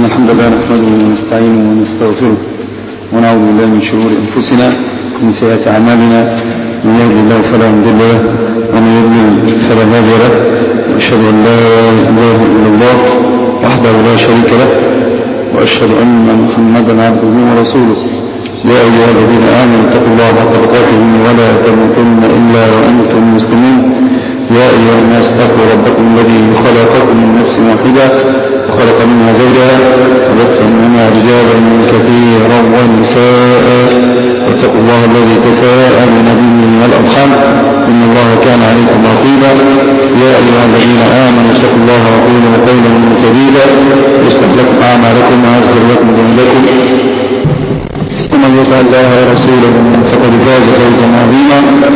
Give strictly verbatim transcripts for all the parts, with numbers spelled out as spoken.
إن الحمد لله نحمده ونستعينه ونستغفره ونعوذ بالله من شرور أنفسنا ومن سيئات أعمالنا. من يهد الله فلا مضل له ومن يضلل فلا هادي له، وأشهد أن لا إله إلا الله وحده لا شريك له، وأشهد أن محمدا عبده ورسوله. يا أيها الذين آمنوا اتقوا الله حق تقاته ولا تموتن إلا وأنتم مسلمون. يا أيها الناس اتقوا ربكم الذي خلقكم من نفس واحدة وخلق منها زوجها وبث منهما رجالا كثيرا ونساء، واتقوا الله الذي تساءلون به والأرحام إن الله كان عليكم رقيبا. يا أيها الذين آمنوا اتقوا الله وقولوا قولا سديدا يصلح لكم أعمالكم ويغفر لكم ذنوبكم، ومن يطع الله ورسوله فقد فاز فوزا عظيما.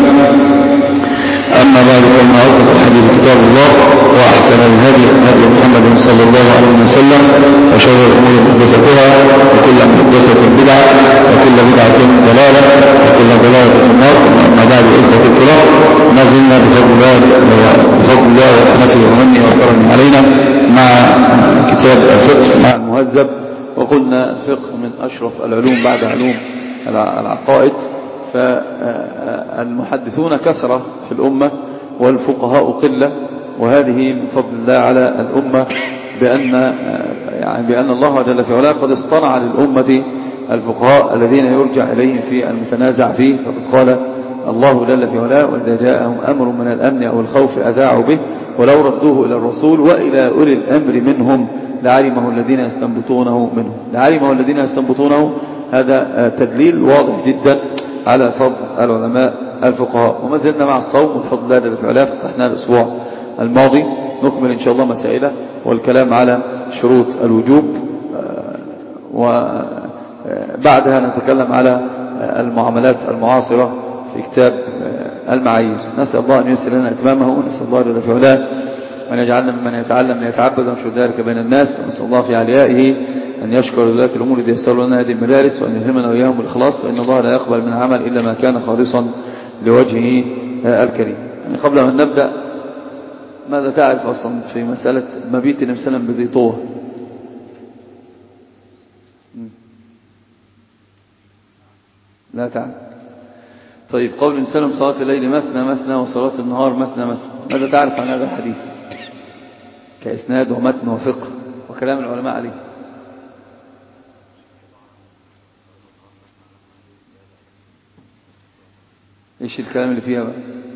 أما بعد، فإن أصدق الحديث كتاب الله، وأحسن الهدي هدي محمد صلى الله عليه وسلم، وشر الأمور محدثاتها، وكل محدثة بدعة، وكل بدعة ضلالة، وكل ضلالة في النار. أما بعد، إخوة الكرام، ما زلنا بفضل الله بفضل الله ورحمته ومنه وكرمه علينا مع كتاب الفقه مع المهذب. وقلنا الفقه من أشرف العلوم بعد علوم العقائد، فالمحدثون كثرة في الأمة والفقهاء قلة، وهذه من فضل الله على الأمة بأن يعني بأن الله جل في علاه قد اصطنع للأمة الفقهاء الذين يرجع إليهم في المتنازع فيه. فقد قال الله جل في علاه: وإذا جاءهم أمر من الأمن أو الخوف أذاعوا به ولو ردوه إلى الرسول وإلى أولي الأمر منهم لعلمه الذين يستنبطونه منهم. لعلمه الذين يستنبطونه، هذا تدليل واضح جدا على فضل العلماء الفقهاء. وما زلنا مع الصوم بفضل الله جل في علاه، فتحنا الأسبوع الماضي، نكمل إن شاء الله مسائله والكلام على شروط الوجوب، وبعدها نتكلم على المعاملات المعاصرة في كتاب المعايير. نسأل الله أن ييسر لنا إتمامه، ونسأل الله جل في علاه أن يجعلنا ممن يتعلم ليتعبد ونشر ذلك بين الناس. ونسأل الله في عليائه أن يشكر ولاة الأمور الذي يسر لنا هذه المدارس، وأن يلهمنا وإياهم بالإخلاص، فإن الله لا يقبل من عمل إلا ما كان خالصا لوجهه الكريم. يعني قبل أن نبدأ، ماذا تعرف أصلا في مسألة مبيت النبي صلى الله عليه وسلم بذي طوى؟ لا تعرف. طيب، قول النبي صلى الله عليه وسلم: صلاة الليل مثنى مثنى وصلاة النهار مثنى مثنى، ماذا تعرف عن هذا الحديث كإسناد ومتن وفقه وكلام العلماء عليه؟ ايش الكلام اللي فيها بقى؟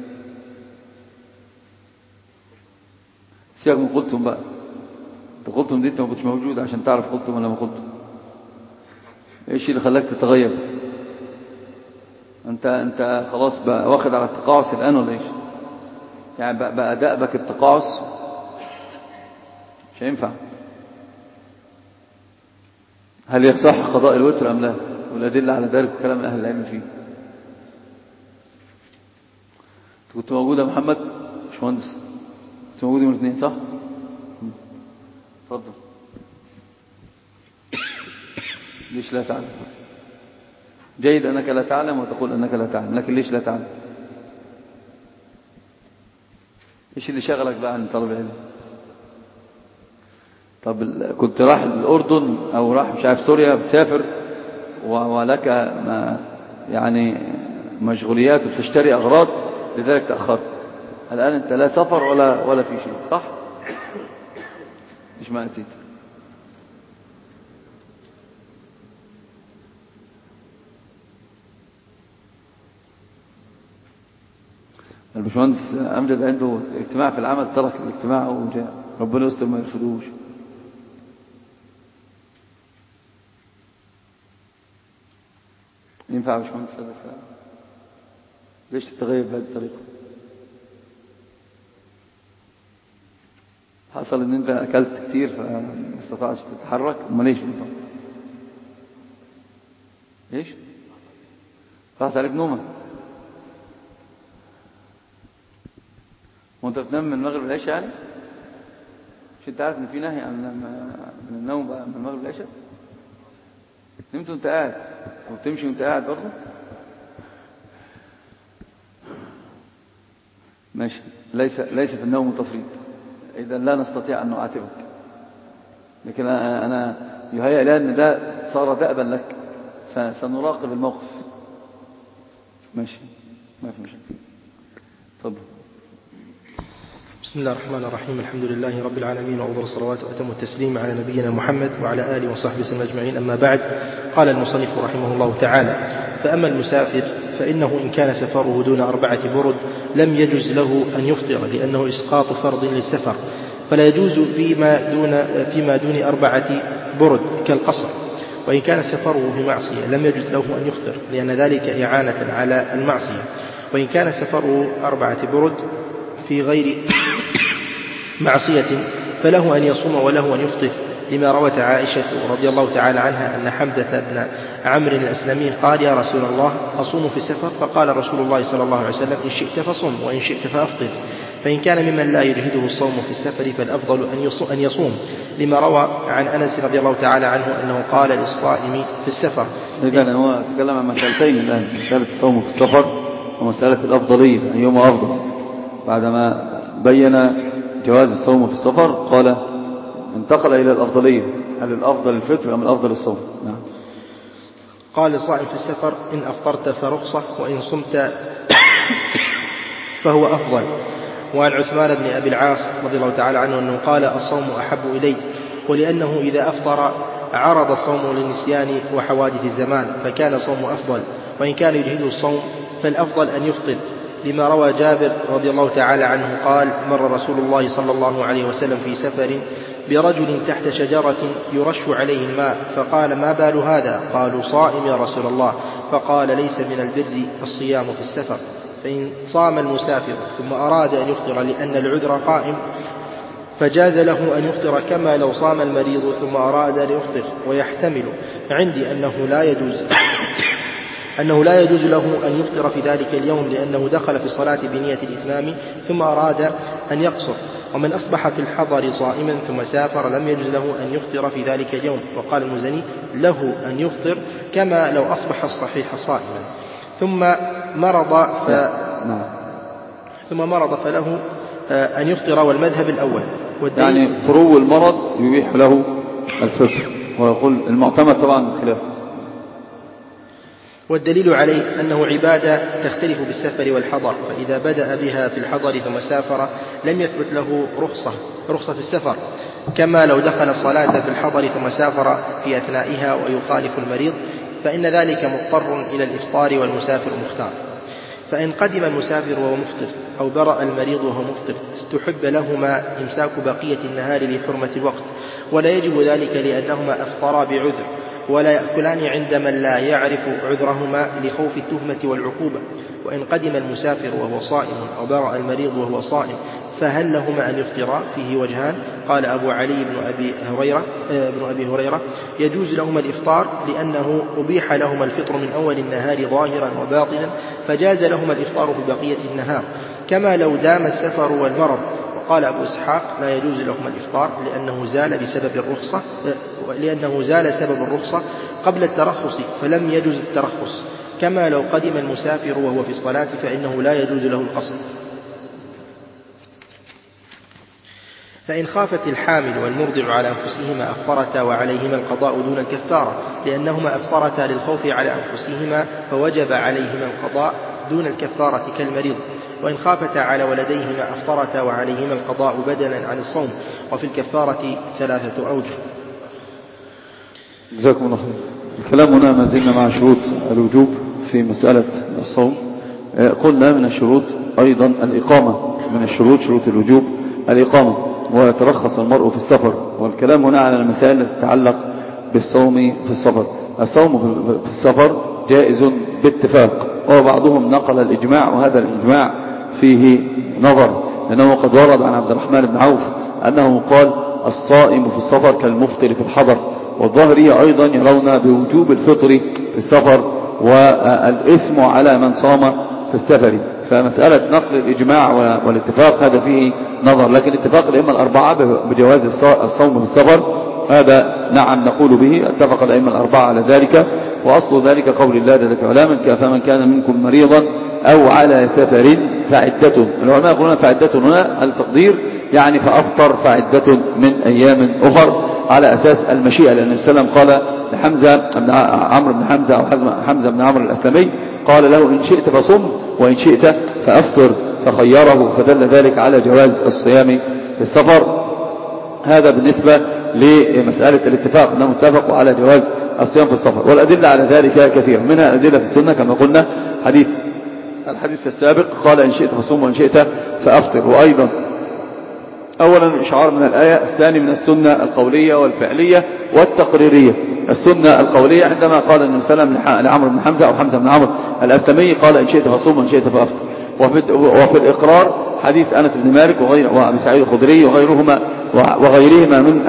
سيبك من قلتم بقى. انت قلتم دي انت ما كنتش موجود عشان تعرف قلتم ولا ما قلتم. ايش اللي خلاك تتغير؟ انت انت خلاص بقى واخد على التقاعس الان ولا ايش؟ يعني بقى, بقى دأبك التقاعس، مش هينفع. هل يصح قضاء الوتر ام لا؟ والادله على ذلك وكلام اهل العلم فيه. كنت موجود يا محمد مش مهندس؟ كنت موجود يوم الاثنين صح؟ اتفضل. ليش لا تعلم؟ جيد انك لا تعلم وتقول انك لا تعلم، لكن ليش لا تعلم؟ ايش اللي شغلك بقى عن طلب العلم؟ طب كنت راح الاردن او راح مش عارف سوريا، بتسافر ولك ما يعني مشغوليات وبتشتري اغراض، لذلك تأخرت. الآن أنت لا سفر ولا ولا في شيء، صح؟ إيش ما أتيت؟ الباشمهندس أمجد عنده اجتماع في العمل، ترك الاجتماع وجاء. ربنا يستر ما يرفضوش. ينفع يا باشمهندس هذا الكلام؟ ليش تتغير بهذه الطريقة؟ حصل ان انت اكلت كتير فما استطعتش تتحرك، امال ليش انت؟ ايش؟ راحت عليك نومه؟ وانت بتنام من المغرب للعشاء يعني؟ مش انت عارف ان في نهي عن من النوم بقى من المغرب للعشاء؟ نمت وانت قاعد وبتمشي وانت قاعد برضه؟ ماشي. ليس ليس في النوم تفريط، إذا لا نستطيع أن نعاتبك. لكن أنا, أنا يهيأ لي أن ده صار دأبا لك، سنراقب الموقف. ماشي، ما في مشكلة. تفضل. بسم الله الرحمن الرحيم. الحمد لله رب العالمين، وأفضل الصلوات وأتم التسليم على نبينا محمد وعلى آله وصحبه وسلم أجمعين. أما بعد، قال المصنف رحمه الله تعالى: فأما المسافر فإنه إن كان سفره دون أربعة برد لم يجز له أن يفطر، لأنه إسقاط فرض للسفر، فلا يجوز فيما دون, فيما دون أربعة برد كالقصر. وإن كان سفره في معصية لم يجز له أن يفطر، لأن ذلك إعانة على المعصية. وإن كان سفره أربعة برد في غير معصية فله أن يصوم وله أن يفطر، لما روت عائشة رضي الله تعالى عنها أن حمزة بن عمرو الأسلمي قال: يا رسول الله، أصوم في السفر؟ فقال رسول الله صلى الله عليه وسلم: إن شئت فصم وإن شئت فأفطر. فإن كان ممن لا يجهده الصوم في السفر فالأفضل أن يصوم، لما روى عن أنس رضي الله تعالى عنه أنه قال للصائم في السفر. إذن هو تكلم عن مسألتين الآن: مسألة الصوم في السفر ومسألة الأفضلية، أيهما أفضل. بعدما بين جواز الصوم في السفر قال انتقل إلى الأفضلية: هل الأفضل الفطر أم الأفضل الصوم؟ نعم. قال الصائم في السفر: إن أفطرت فرخصة، وإن صمت فهو أفضل. وعن عثمان بن أبي العاص رضي الله تعالى عنه أنه قال: الصوم أحب إلي، ولأنه إذا أفطر عرض الصوم للنسيان وحوادث الزمان، فكان صوم أفضل. وإن كان يجهده الصوم فالأفضل أن يفطر، لما روى جابر رضي الله تعالى عنه قال: مر رسول الله صلى الله عليه وسلم في سفر برجل تحت شجرة يرش عليه الماء، فقال: ما بال هذا؟ قالوا: صائم يا رسول الله. فقال: ليس من البر الصيام في السفر. فإن صام المسافر ثم أراد أن يفطر لأن العذر قائم فجاز له أن يفطر، كما لو صام المريض ثم أراد أن يفطر. ويحتمل عندي أنه لا يجوز أنه لا يجوز له أن يفطر في ذلك اليوم، لأنه دخل في الصلاة بنية الإتمام ثم أراد أن يقصر. ومن أصبح في الحضر صائما ثم سافر لم يجوز له أن يفطر في ذلك اليوم. وقال المزني: له أن يفطر كما لو أصبح الصحيح صائما ثم مرض ف... ثم مرض فله أن يفطر، والمذهب الأول. يعني طرو المرض يبيح له الفطر، ويقول المعتمد طبعا خلافه. والدليل عليه أنه عبادة تختلف بالسفر والحضر، فإذا بدأ بها في الحضر ثم سافر لم يثبت له رخصة رخصة السفر، كما لو دخل الصلاة في الحضر ثم سافر في أثنائها ويخالف المريض، فإن ذلك مضطر إلى الإفطار والمسافر مختار. فإن قدم المسافر وهو مفطر أو برأ المريض وهو مفطر استحب لهما إمساك بقية النهار لحرمة الوقت، ولا يجب ذلك لأنهما أفطرا بعذر، ولا يأكلان عند من لا يعرف عذرهما لخوف التهمة والعقوبة. وإن قدم المسافر وهو صائم أو برأ المريض وهو صائم فهل لهما أن يفطرا؟ فيه وجهان. قال أبو علي بن أبي هريرة, بن أبي هريرة: يجوز لهما الإفطار لأنه أبيح لهما الفطر من أول النهار ظاهرا وباطنا، فجاز لهما الإفطار في بقية النهار، كما لو دام السفر والمرض. وقال أبو إسحاق: لا يجوز لهما الإفطار لأنه زال بسبب الرخصة لأنه زال سبب الرخصة قبل الترخص، فلم يجوز الترخص، كما لو قدم المسافر وهو في الصلاة فإنه لا يجوز له القصر. فإن خافت الحامل والمرضع على أنفسهما أفطرتا وعليهما القضاء دون الكفارة، لأنهما أفطرتا للخوف على أنفسهما فوجب عليهما القضاء دون الكفارة كالمريض. وإن خافتا على ولديهما أفطرتا وعليهما القضاء بدلا عن الصوم، وفي الكفارة ثلاثة أوجه. جزاكم الله خير. الكلام هنا ما زلنا مع شروط الوجوب في مسألة الصوم. قلنا من الشروط أيضا الإقامة، من الشروط شروط الوجوب الإقامة، ويترخص المرء في السفر. والكلام هنا على المسائل التي تتعلق بالصوم في السفر. الصوم في السفر جائز باتفاق، وبعضهم نقل الإجماع، وهذا الإجماع فيه نظر، لأنه قد ورد عن عبد الرحمن بن عوف أنه قال: الصائم في السفر كالمفطر في الحضر. والظاهرية أيضا يرون بوجوب الفطر في السفر والإثم على من صام في السفر. فمسألة نقل الإجماع والاتفاق هذا فيه نظر، لكن اتفاق الأئمة الأربعة بجواز الصوم في السفر هذا نعم نقول به، اتفق الأئمة الأربعة على ذلك. وأصل ذلك قول الله جل في علاه: فمن كان منكم مريضا أو على سفر فعدة. العلماء يقولون فعدة هنا التقدير يعني فأفطر فعدة من أيام أخر، على أساس المشيئة، لأن النبي صلى الله عليه وسلم قال لحمزة بن عمرو بن حمزة أو حمزة بن عمرو الأسلمي، قال له إن شئت فصم وإن شئت فأفطر، فخيره، فدل ذلك على جواز الصيام في السفر. هذا بالنسبة لمسألة الاتفاق، أنهم اتفقوا على جواز الصيام في السفر، والأدلة على ذلك كثير، منها أدلة في السنة كما قلنا حديث الحديث السابق قال إن شئت فصوم وإن شئت فأفطر. وأيضا أولا إشعار من الآية، الثاني من السنة القولية والفعلية والتقريرية. السنة القولية عندما قال النبي صلى الله عليه وسلم لعمرو بن حمزة أو حمزة بن عمرو الأسلمي قال إن شئت فصوم وإن شئت فأفطر. وفي الإقرار حديث أنس بن مالك وأبي سعيد الخدري وغيرهما وغيرهما من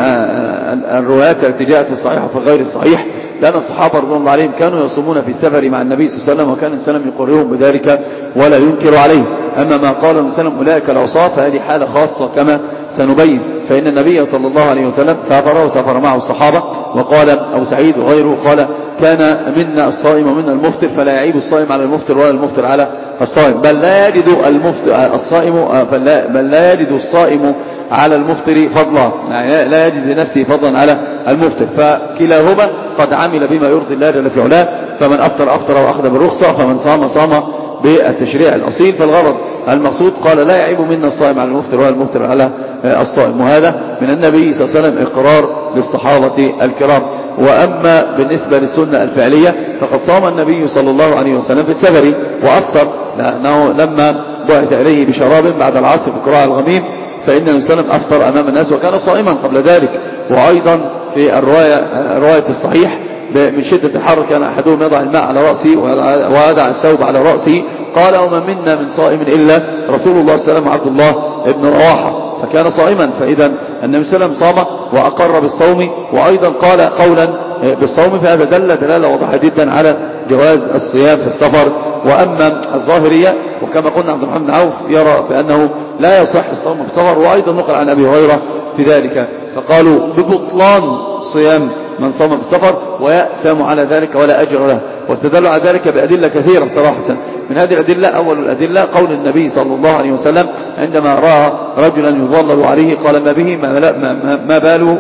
الروايات التي جاءت في الصحيح وفي غير الصحيح، لأن الصحابة رضي الله عليهم كانوا يصومون في السفر مع النبي صلى الله عليه وسلم، وكان النبي صلى الله عليه وسلم يقررهم بذلك ولا ينكر عليه. أما ما قال النبي صلى الله عليه وسلم أولئك العصاة فهذه حالة خاصة كما سنبين، فإن النبي صلى الله عليه وسلم سافر وسافر معه الصحابة، وقال أبو سعيد وغيره قال كان منا الصائم ومنا المفطر، فلا يعيب الصائم على المفطر ولا المفطر على الصائم، بل لا يجد المفطر الصائم بل لا يجد الصائم على المفطر فضلا، يعني لا يجد لنفسه فضلا على المفطر، فكلاهما قد عمل بما يرضي الله جل في علاه، فمن أفطر أفطر وأخذ بالرخصة، فمن صام صام بالتشريع الأصيل. فالغرض المقصود قال لا يعيب منا الصائم على المفطر ولا المفطر على الصائم، وهذا من النبي صلى الله عليه وسلم إقرار للصحابة الكرام. وأما بالنسبة للسنة الفعلية فقد صام النبي صلى الله عليه وسلم في السفر وأفطر، لأنه لما بعث إليه بشراب بعد العصر في قراء الغميم، فإن النبي صلى الله عليه وسلم أفطر أمام الناس وكان صائما قبل ذلك. وأيضا في الرواية رواية الصحيح من شدة الحر كان أحدهم يضع الماء على رأسه ويضع الثوب على رأسه، قال وما منا من صائم إلا رسول الله صلى الله عليه وسلم عبد الله بن رواحة، فكان صائما. فإذا النبي صلى الله عليه وسلم صام وأقر بالصوم، وأيضا قال قولا بالصوم، فهذا دل دلالة واضحة جدا على جواز الصيام في السفر. وأما الظاهرية وكما قلنا عبد الرحمن بن عوف يرى بأنه لا يصح الصوم في السفر، وأيضا نقل عن أبي هريرة في ذلك، فقالوا ببطلان صيام من صام في السفر ويأثم على ذلك ولا أجر له، واستدلوا على ذلك بأدلة كثيرة صراحة. من هذه الأدلة أول الأدلة قول النبي صلى الله عليه وسلم عندما رأى رجلا يظلل عليه قال ما به ما, ما, ما باله،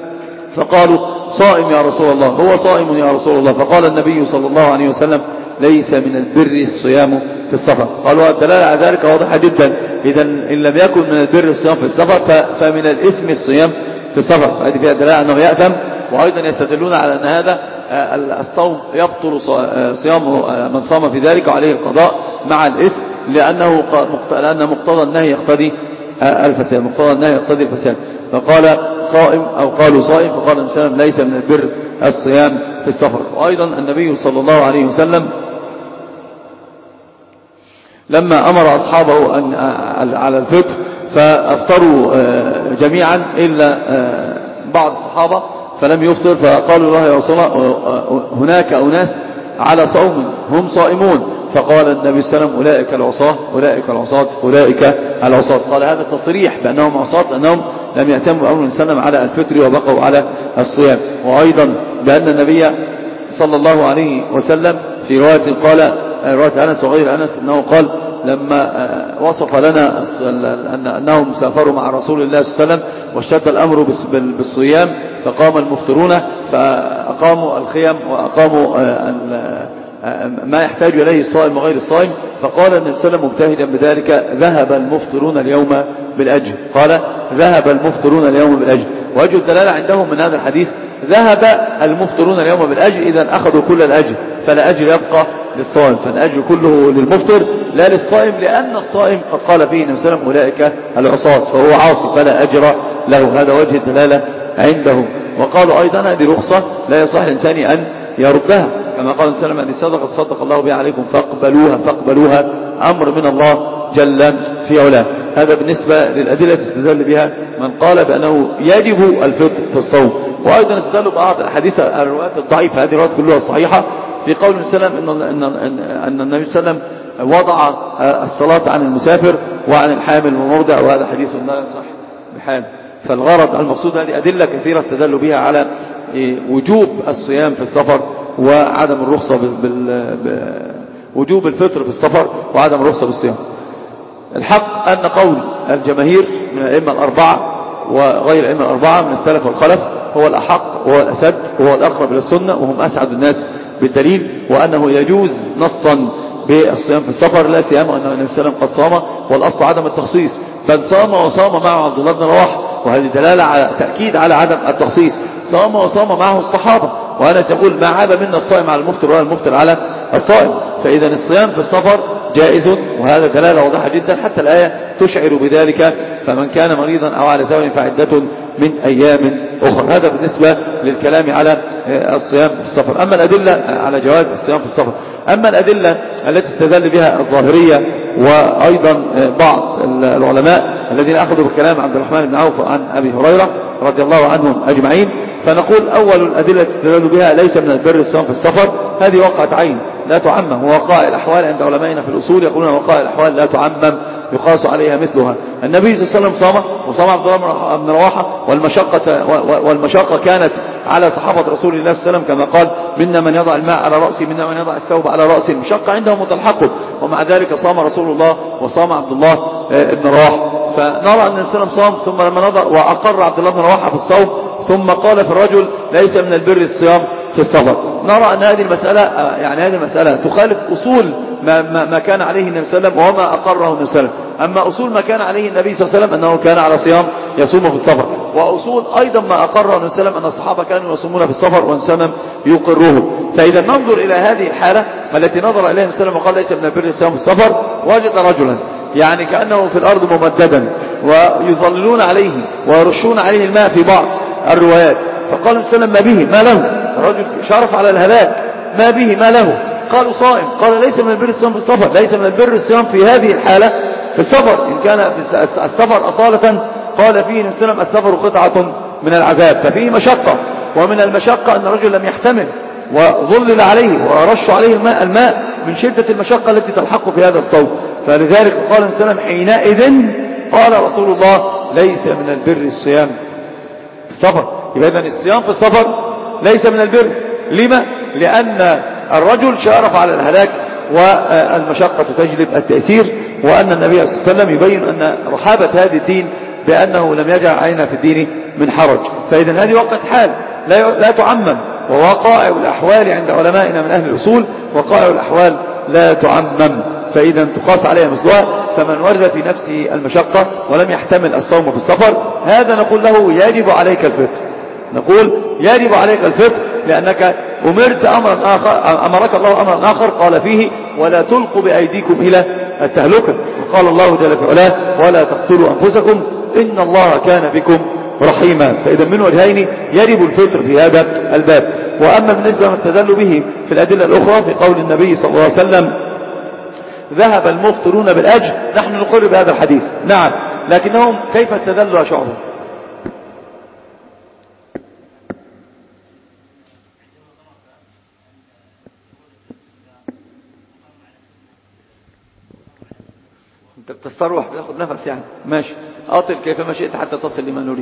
فقالوا صائم يا رسول الله، هو صائم يا رسول الله، فقال النبي صلى الله عليه وسلم ليس من البر الصيام في السفر. قالوا الدلالة على ذلك واضحة جدا، إذا إن لم يكن من البر الصيام في السفر فمن الإثم الصيام في السفر، هذه فيها دلالة أنه يأثم. وأيضا يستدلون على أن هذا الصوم يبطل صيام من صام في ذلك وعليه القضاء مع الإثم، لأنه لأن مقتضى النهي يقتضي الفساد، مقتضى النهي يقتضي الفساد. فقال صائم أو قالوا صائم، فقال النبي صلى الله عليه وسلم ليس من البر الصيام في السفر. وأيضا النبي صلى الله عليه وسلم لما أمر أصحابه أن على الفطر فأفطروا جميعا إلا بعض الصحابة فلم يفطر، فقالوا له يا رسول الله هناك أناس على صوم هم صائمون، فقال النبي صلى الله عليه وسلم أولئك العصاة أولئك العصاة أولئك العصاة. قال هذا تصريح بأنهم عصاة لأنهم لم يأتموا أمر وسلم على الفطر وبقوا على الصيام. وأيضا بأن النبي صلى الله عليه وسلم في رواية قال رواية أنس وغير أنس أنه قال لما وصف لنا أنهم سافروا مع رسول الله صلى الله عليه وسلم واشتد الأمر بالصيام فقام المفطرون فأقاموا الخيم وأقاموا ما يحتاج إليه الصائم وغير الصائم، فقال النبي صلى الله عليه وسلم مبتهجا بذلك ذهب المفطرون اليوم بالأجر، قال ذهب المفطرون اليوم بالأجر. وجه الدلالة عندهم من هذا الحديث ذهب المفطرون اليوم بالأجر، إذا أخذوا كل الأجر فلا أجر يبقى للصائم، فالأجر كله للمفطر لا للصائم، لأن الصائم قد قال فيه النبي صلى الله عليه وسلم أولئك العصاة، فهو عاصي فلا أجر له. هذا وجه الدلالة عندهم. وقالوا أيضا هذه رخصة لا يصح الإنسان أن يردها، كما قال النبي صلى الله عليه وسلم صدقت صدق الله بها عليكم فاقبلوها فاقبلوها، أمر من الله جل في علاه. هذا بالنسبة للأدلة استدل بها من قال بأنه يجب الفطر في الصوم. وأيضا استدلوا بعض الحديث الروايات الضعيفة، هذه الروايات كلها صحيحة، في قول النبي صلى الله عليه وسلم إن, إن, أن النبي صلى الله عليه وسلم وضع الصلاة عن المسافر وعن الحامل والمرضع، وهذا حديث لا يصح بحال. فالغرض المقصود هذه أدلة كثيرة استدلوا بها على وجوب الصيام في السفر وعدم الرخصة وجوب الفطر في السفر وعدم الرخصة بالصيام. الحق أن قول الجماهير من الأئمة الأربعة وغير الأئمة الأربعة من السلف والخلف هو الأحق وهو الأسد وهو الأقرب إلى السنة، وهم أسعد الناس بالدليل، وأنه يجوز نصا بالصيام في السفر، لا سيما أن النبي صلى الله عليه وسلم قد صام، والأصل عدم التخصيص، بل صام وصام معه عبد الله بن رواحة، وهذه دلالة على تأكيد على عدم التخصيص. صام وصام معه الصحابة، وأنس يقول ما عاب منا الصائم على المفطر ولا المفطر على الصائم. فإذا الصيام في السفر جائز، وهذا دلالة واضحة جدا، حتى الآية تشعر بذلك، فمن كان مريضا أو على سفر فعدة من أيام أخرى. هذا بالنسبة للكلام على الصيام في السفر. أما الأدلة على جواز الصيام في السفر، أما الأدلة التي استدل بها الظاهرية وأيضا بعض العلماء الذين أخذوا بكلام عبد الرحمن بن عوف عن أبي هريرة رضي الله عنهم أجمعين، فنقول أول الأدلة التي استدلوا بها ليس من البر الصيام في السفر، هذه وقعت عين لا تعمم، ووقائع الأحوال عند علمائنا في الأصول يقولون وقائع الأحوال لا تعمم يقاس عليها مثلها. النبي صلى الله عليه وسلم صام وصام عبد الله بن رواحة، والمشقة, والمشقة كانت على صحابة رسول الله صلى الله عليه وسلم، كما قال منا من يضع الماء على رأسه منا من يضع الثوب على رأسه، المشقة عندهم متلحقه، ومع ذلك صام رسول الله وصام عبد الله بن رواحة. فنرى أن النبي صلى الله عليه وسلم صام، ثم لما نظر وأقر عبد الله بن رواحة في الصوم، ثم قال في الرجل ليس من البر الصيام في السفر. نرى أن هذه المسألة يعني هذه المسألة تخالف أصول ما, ما, ما كان عليه النبي صلى الله عليه وسلم وما أقره النبي صلى الله عليه وسلم. أما أصول ما كان عليه النبي صلى الله عليه وسلم أنه كان على صيام يصوم في السفر، وأصول أيضا ما أقره النبي صلى الله عليه وسلم أن الصحابة كانوا يصومون في السفر وانسلم يقره. فإذا ننظر إلى هذه الحالة التي نظر إليها النبي صلى الله عليه وسلم وقال ليس من البر الصيام في السفر، وجد رجلا يعني كأنه في الأرض ممددا ويظللون عليه ويرشون عليه الماء في بعض الروايات، فقال النبي صلى الله عليه وسلم ما به ما له، الرجل شرف على الهلاك، ما به ما له، قالوا صائم، قال ليس من البر الصيام في السفر، ليس من البر الصيام في هذه الحالة في السفر، إن كان في السفر أصالة قال فيه النبي صلى الله عليه وسلم السفر قطعة من العذاب، ففيه مشقة، ومن المشقة أن الرجل لم يحتمل وظلل عليه ورش عليه الماء, الماء من شدة المشقة التي تلحقه في هذا الصوم. فلذلك قال النبي صلى الله عليه وسلم حينئذ قال رسول الله ليس من البر الصيام في السفر. يبقى إذن الصيام في السفر ليس من البر. لما؟ لأن الرجل شارف على الهلاك والمشقة تجلب التأثير، وأن النبي صلى الله عليه وسلم يبين أن رحابة هذا الدين بأنه لم يجعل علينا في الدين من حرج. فإذا هذه وقت حال لا تعمم، ووقائع الأحوال عند علمائنا من أهل الأصول وقائع الأحوال لا تعمم، فإذا تقاس عليها مثلها. فمن ورد في نفسه المشقة ولم يحتمل الصوم في السفر، هذا نقول له يجب عليك الفطر، نقول يجب عليك الفطر، لأنك أمرت أمرا آخر، أمرك الله أمرا آخر قال فيه ولا تلقوا بأيديكم إلى التهلكة، وقال الله جل في علاه ولا تقتلوا أنفسكم إن الله كان بكم رحيما. فإذا من وجهين يجب الفطر في هذا الباب. وأما بالنسبة ما استدلوا به في الأدلة الأخرى في قول النبي صلى الله عليه وسلم ذهب المفطرون بالأجر، نحن نقر بهذا الحديث نعم، لكنهم كيف استدلوا يا شعبه؟ انت بتستروح بتاخد نفس يعني ماشي، اطل كيفما شئت حتى تصل لما نريد.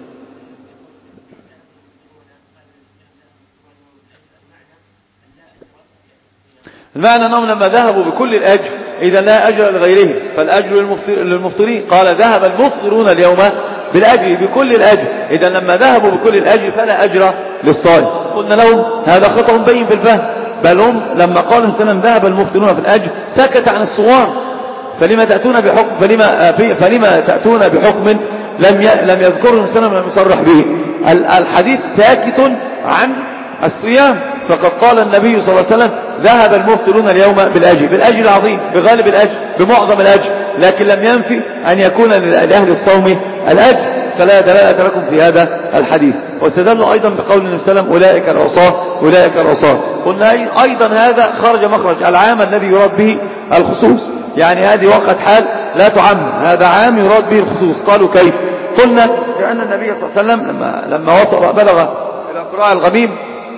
المعنى أنهم لما ذهبوا بكل الأجر إذا لا أجر لغيرهم، فالأجر للمفطرين، قال ذهب المفطرون اليوم بالأجر بكل الأجر، إذا لما ذهبوا بكل الأجر فلا أجر للصائم. قلنا لهم هذا خطأ بين في الفهم، بل هم لما قالوا السلام ذهب المفطرون في الأجر سكت عن الصوام، فلما تأتون بحكم فلما, فلما تأتون بحكم لم لم يذكره السلام لم يصرح به. الحديث ساكت عن الصيام، فقد قال النبي صلى الله عليه وسلم ذهب المفطرون اليوم بالأجر، بالأجر العظيم، بغالب الأجر، بمعظم الأجر، لكن لم ينفي أن يكون لأهل الصوم الأجر، فلا دلالة لكم في هذا الحديث. واستدلوا أيضا بقول النبي صلى الله عليه وسلم أولئك العصاة أولئك العصاة. قلنا أيضا هذا خرج مخرج العام الذي يراد به الخصوص، يعني هذه وقت حال لا تعم، هذا عام يراد به الخصوص. قالوا كيف؟ قلنا لأن النبي صلى الله عليه وسلم لما, لما وصل بلغ إلى قراء الغميم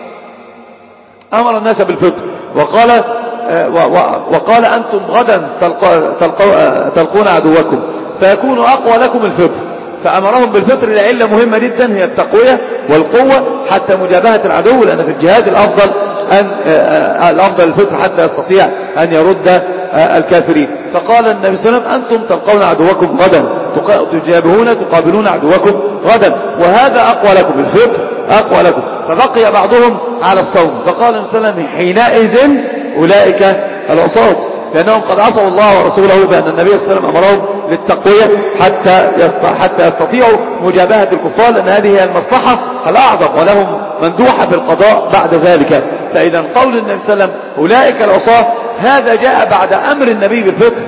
أمر الناس بالفطر، وقال وقال أنتم غدا تلقون عدوكم فيكون أقوى لكم الفطر، فأمرهم بالفطر لعلة مهمة جدا هي التقوية والقوة حتى مجابهة العدو، لأن في الجهاد الأفضل أن الأفضل الفطر حتى يستطيع أن يرد الكافرين. فقال النبي صلى الله عليه وسلم أنتم تلقون عدوكم غدا، تجابهون تقابلون عدوكم غدا، وهذا أقوى لكم، الفطر أقوى لكم. فبقي بعضهم على الصوم، فقال النبي صلى الله عليه وسلم حينئذ أولئك العصاة، لأنهم قد عصوا الله ورسوله بأن النبي صلى الله عليه وسلم أمرهم للتقوية حتى حتى يستطيعوا مجابهة الكفار، لأن هذه هي المصلحة الأعظم، ولهم مندوحة في القضاء بعد ذلك. فإذا قول النبي صلى الله عليه وسلم أولئك العصاة هذا جاء بعد أمر النبي بالفطر،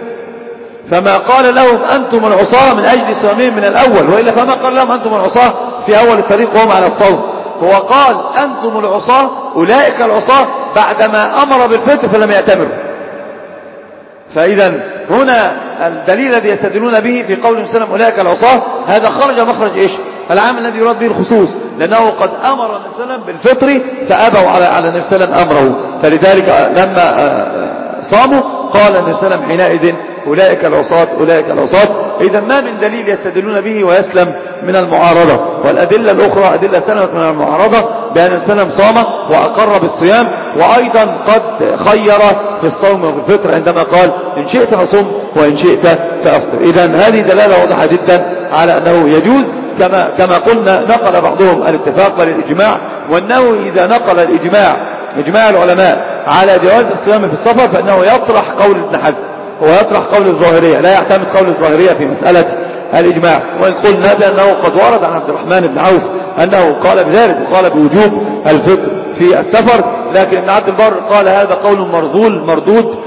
فما قال لهم أنتم العصاة من أجل صومهم من الأول، وإلا فما قال لهم أنتم العصاة في أول الطريق وهم على الصوم. هو قال أنتم العصاة أولئك العصاة بعدما أمر بالفطر فلم يأتمروا. فإذا هنا الدليل الذي يستدلون به في قول النبي صلى الله عليه وسلم أولئك العصاة هذا خرج مخرج إيش؟ العام الذي يراد به الخصوص، لأنه قد أمر النبي صلى الله عليه وسلم بالفطر فأبوا على على النبي صلى الله عليه وسلم أمره، فلذلك لما صاموا قال النبي صلى الله عليه وسلم حينئذ أولئك العصاة أولئك العصاة. إذا ما من دليل يستدلون به ويسلم من المعارضة، والأدلة الأخرى أدلة سلمت من المعارضة بأن النبي صلى الله عليه وسلم صام وأقر بالصيام، وأيضا قد خير في الصوم وفي الفطر عندما قال إن شئت فصم وإن شئت فأفطر. إذا هذه دلالة واضحة جدا على أنه يجوز، كما كما قلنا نقل بعضهم الاتفاق بل الإجماع، وأنه إذا نقل الإجماع إجماع العلماء على جواز الصيام في السفر فإنه يطرح قول ابن حزم ويطرح قول الظاهرية، لا يعتمد قول الظاهرية في مسألة الإجماع. وإن قلنا بأنه قد ورد عن عبد الرحمن بن عوف أنه قال بذلك وقال بوجوب الفطر في السفر، لكن ابن عبد البر قال هذا قول مرذول مردود،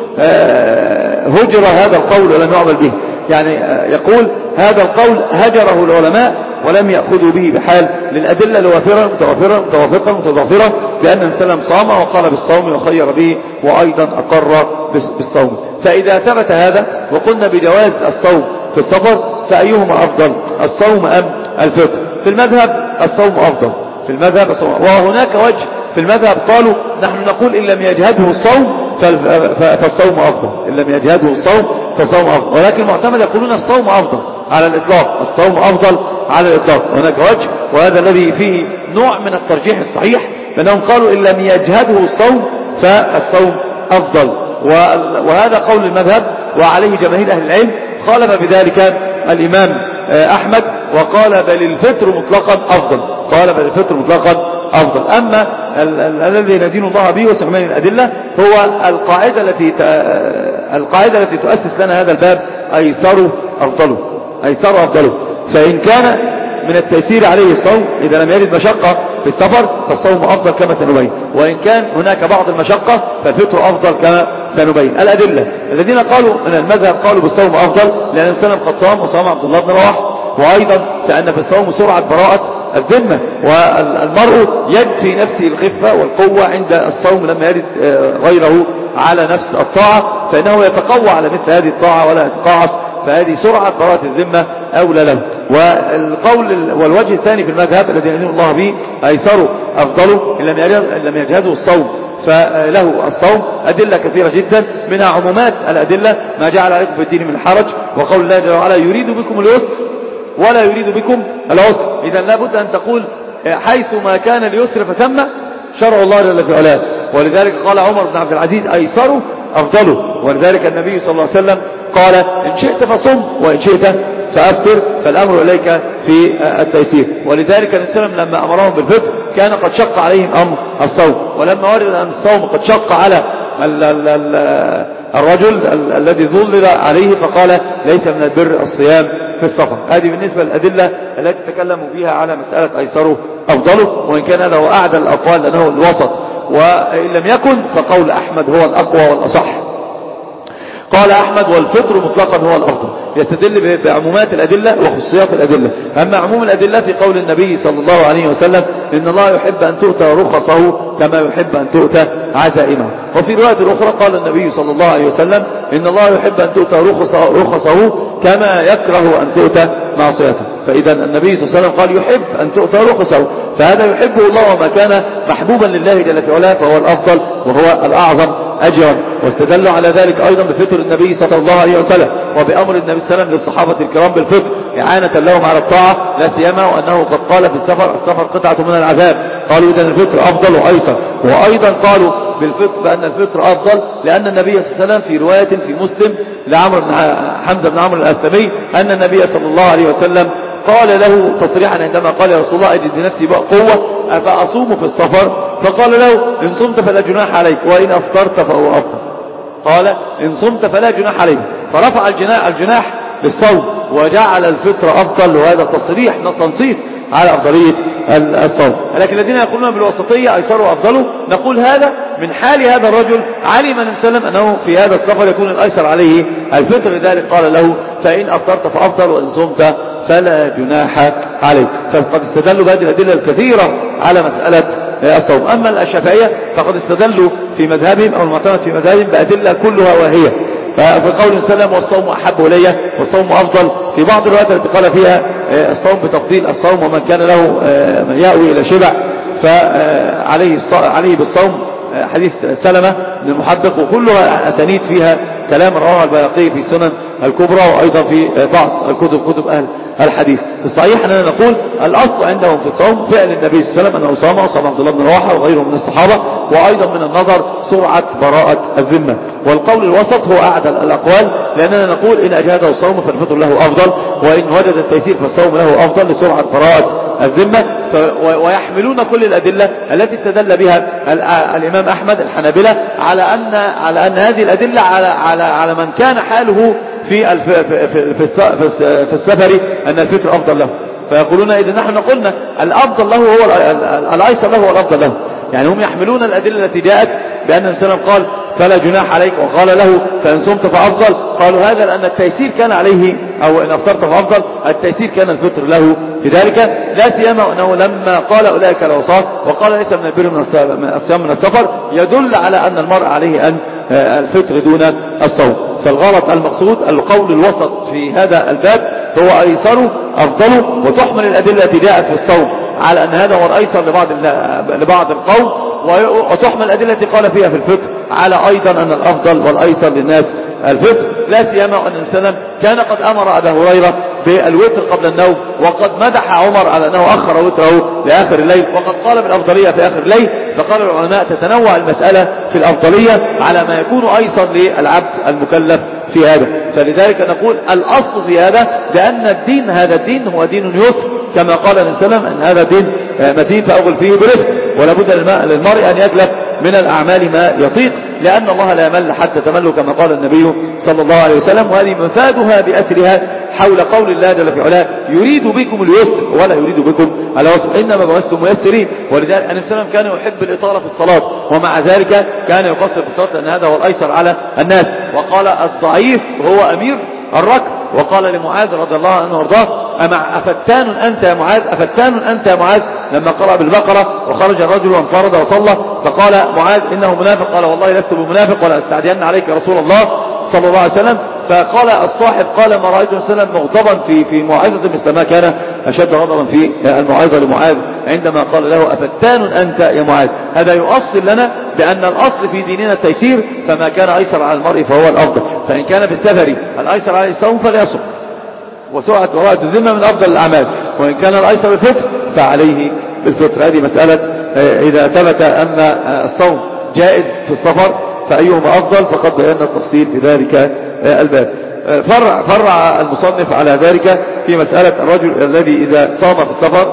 هجر هذا القول ولم يعمل به، يعني يقول هذا القول هجره العلماء ولم يأخذوا به بحال للأدلة الوافرة متوافرة متوافقة متضافرة بأن النبي صلى الله عليه وسلم صام وقال بالصوم وخير به وأيضا أقر بالصوم. فإذا ثبت هذا وقلنا بجواز الصوم في السفر فأيهما أفضل، الصوم أم الفطر؟ في المذهب الصوم أفضل، في المذهب الصوم. وهناك وجه في المذهب قالوا نحن نقول إن لم يجهده الصوم فالصوم أفضل، إن لم يجهده الصوم فالصوم أفضل، ولكن المعتمد يقولون الصوم أفضل على الإطلاق، الصوم أفضل على الإطلاق. هناك وجه وهذا الذي فيه نوع من الترجيح الصحيح، لأنهم قالوا إن لم يجهده الصوم فالصوم أفضل، وهذا قول المذهب وعليه جماهير أهل العلم. خالف بذلك الإمام أحمد وقال بل الفطر مطلقا أفضل، قال بل الفطر مطلقا أفضل. أما الذي ندين الله به وسمعنا الأدلة هو القاعدة التي القاعدة التي تؤسس لنا هذا الباب أيسر أفضله، أيسر أفضله. فإن كان من التيسير عليه الصوم إذا لم يرد مشقة في السفر فالصوم أفضل كما سنبين، وإن كان هناك بعض المشقة فالفطر أفضل كما سنبين. الأدلة الذين قالوا من المذهب قالوا بالصوم أفضل لأن النبي صلى الله عليه وسلم قد صام وصام عبد الله بن رواحة، وأيضا فأن في الصوم سرعة براءة الذمة، والمرء يجد في نفسه الخفة والقوة عند الصوم لما يرد غيره على نفس الطاعة فإنه يتقوى على مثل هذه الطاعة ولا يتقاعس، فهذه سرعة براءة الذمة أولى له. والقول والوجه الثاني في المذهب الذي يدين الله به أيسر أفضله إن لم يجهده الصوم فله الصوم. أدلة كثيرة جدا منها عمومات الأدلة ما جعل عليكم في الدين من حرج، وقول الله جل وعلا يريد بكم اليسر ولا يريد بكم العسر. إذا لابد أن تقول حيث ما كان اليسر فثم شرع الله جل في علاه، ولذلك قال عمر بن عبد العزيز أيسر أفضله، ولذلك النبي صلى الله عليه وسلم قال إن شئت فصم وإن شئت فأفطر، فالأمر إليك في التيسير. ولذلك النبي صلى الله عليه وسلم لما أمرهم بالفطر كان قد شق عليهم أمر الصوم، ولما ورد أن الصوم قد شق على ال ال ال الرجل ال الذي ظلل عليه فقال ليس من البر الصيام في السفر. هذه بالنسبة للأدلة التي تكلموا بها على مسألة أيسره أفضله، وإن كان هذا هو أعدل الأقوال لأنه الوسط، وإن لم يكن فقول أحمد هو الأقوى والأصح. قال أحمد والفطر مطلقا هو الأفضل، يستدل بعمومات الأدلة وخصوصيات الأدلة. أما عموم الأدلة في قول النبي صلى الله عليه وسلم إن الله يحب أن تؤتى رخصه كما يحب أن تؤتى عزائمه. وفي رواية أخرى قال النبي صلى الله عليه وسلم إن الله يحب أن تؤتى رخصه كما يكره أن تؤتى معصيته. فإذا النبي صلى الله عليه وسلم قال يحب أن تؤتى رخصه، فهذا يحبه الله وما كان محبوبا لله جل في علاه فهو الأفضل وهو الأعظم أجرا. واستدلوا على ذلك أيضا بفطر النبي صلى الله عليه وسلم وبأمر النبي صلى الله عليه وسلم للصحابة الكرام بالفطر إعانة لهم على الطاعة، لا سيما وأنه قد قال في السفر السفر قطعة من العذاب. قالوا إذن الفطر أفضل وأيسر. وأيضا قالوا بالفطر بأن الفطر أفضل لأن النبي صلى الله عليه وسلم في رواية في مسلم لعمر بن حمزة بن عمرو الأسلمي أن النبي صلى الله عليه وسلم قال له تصريحا عندما قال يا رسول الله أجد بنفسي بقى قوة أفأصوم في السفر؟ فقال له إن صمت فلا جناح عليك وإن أفطرت فهو أفضل. قال إن صمت فلا جناح عليك، فرفع الجناح, الجناح للصوم وجعل الفطر أفضل، وهذا تصريح تنصيص على أفضلية الصوم. لكن الذين يقولون بالوسطية أيسر وأفضل، نقول هذا من حال هذا الرجل علم النبي صلى الله عليه وسلم أنه في هذا السفر يكون الأيسر عليه الفطر، لذلك قال له فإن أفطرت فأفضل وإن صمت فلا جناح عليك. فقد استدلوا بهذه الأدلة الكثيرة على مسألة الصوم. أما الشافعية فقد استدلوا في مذهبهم أو المعتمد في مذهبهم بأدلة كلها واهية. ففي قول سلم والصوم أحب إلي والصوم أفضل، في بعض الروايات التي قال فيها الصوم بتفضيل الصوم ومن كان له من يأوي إلى شبع فعليه عليه بالصوم، حديث سلمة بن المحبق، وكلها أسانيد فيها كلام رواه البيهقي في سنن الكبرى وأيضا في بعض الكتب كتب أهل الحديث. الصحيح أننا نقول الأصل عندهم في الصوم فعل النبي صلى الله عليه وسلم أنه صام وصام عبد الله بن رواحة وغيره من الصحابة، وأيضا من النظر سرعة براءة الذمة. والقول الوسط هو أعدل الأقوال، لأننا نقول إن أجهده الصوم فالفطر له أفضل، وإن وجد التيسير فالصوم له أفضل لسرعة براءة الذمة. ويحملون كل الأدلة التي استدل بها الإمام أحمد الحنابلة على أن على أن هذه الأدلة على على على من كان حاله في في في السفر أن الفطر أفضل له. فيقولون إذا نحن قلنا الأفضل له هو الأيسر له والأفضل له. يعني هم يحملون الأدلة التي جاءت بأن النبي صلى الله عليه وسلم قال فلا جناح عليك وقال له فإن صمت فأفضل، قالوا هذا لأن التيسير كان عليه، أو إن أفطرت فأفضل، التيسير كان الفطر له في ذلك، لا سيما أنه لما قال أولئك العصاة وقال ليس من البر من الصيام من السفر، يدل على أن المرء عليه أن الفطر دون الصوم. فالغلط المقصود القول الوسط في هذا الباب هو أيسر أفضل، وتحمل الأدلة التي جاءت في الصوم على أن هذا هو الأيسر لبعض لبعض القوم، وتحمل الأدلة التي قال فيها في الفطر على أيضا أن الأفضل والأيسر للناس الفطر، لا سيما أن النبي صلى الله عليه وسلم كان قد أمر أبا هريرة بالوتر قبل النوم، وقد مدح عمر على أنه أخر وتره لآخر الليل، وقد قال بالأفضلية في آخر الليل. فقال العلماء تتنوع المسألة في الأفضلية على ما يكون أيسر للعبد المكلف في هذا. فلذلك نقول الأصل في هذا بأن الدين هذا الدين هو دين يسر، كما قال النبي صلى الله عليه وسلم أن هذا دين متين فأغل فيه برفق، ولا بد للمرء أن يجلب من الأعمال ما يطيق، لأن الله لا يمل حتى تملوا كما قال النبي صلى الله عليه وسلم. وهذه مفادها بأسرها حول قول الله جل في علاه يريد بكم اليسر ولا يريد بكم العسر إنما بعثتم ميسرين. ولذلك النبي صلى الله عليه وسلم كان يحب الإطالة في الصلاة، ومع ذلك كان يقصر في الصلاة لأن هذا هو الأيسر على الناس. وقال الضعيف هو أمير الركب، وقال لمعاذ رضي الله عنه وارضاه أمع أفتان أنت يا معاذ أفتان أنت يا معاذ لما قرأ بالبقرة وخرج الرجل وانفرد وصلى، فقال معاذ إنه منافق، قال والله لست بمنافق ولا استعدين عليك يا رسول الله صلى الله عليه وسلم. فقال الصاحب قال ما رأيت وسلم مغضبا في في موعظة مثل ما كان أشد غضبا في الموعظة لمعاذ عندما قال له أفتان أنت يا معاذ. هذا يؤصل لنا بأن الأصل في ديننا التيسير، فما كان أيسر على المرء فهو الأفضل. فإن كان بالسفر الأيسر عليه الصوم فليصم، وسرعة براءة الذمة من أفضل الأعمال، وإن كان الأيسر بالفطر فعليه بالفطر. هذه مسألة إذا ثبت أن الصوم جائز في السفر فأيهما أفضل، فقد بينا التفصيل في ذلك الباب. فرع, فرع المصنف على ذلك في مسألة الرجل الذي إذا صام في السفر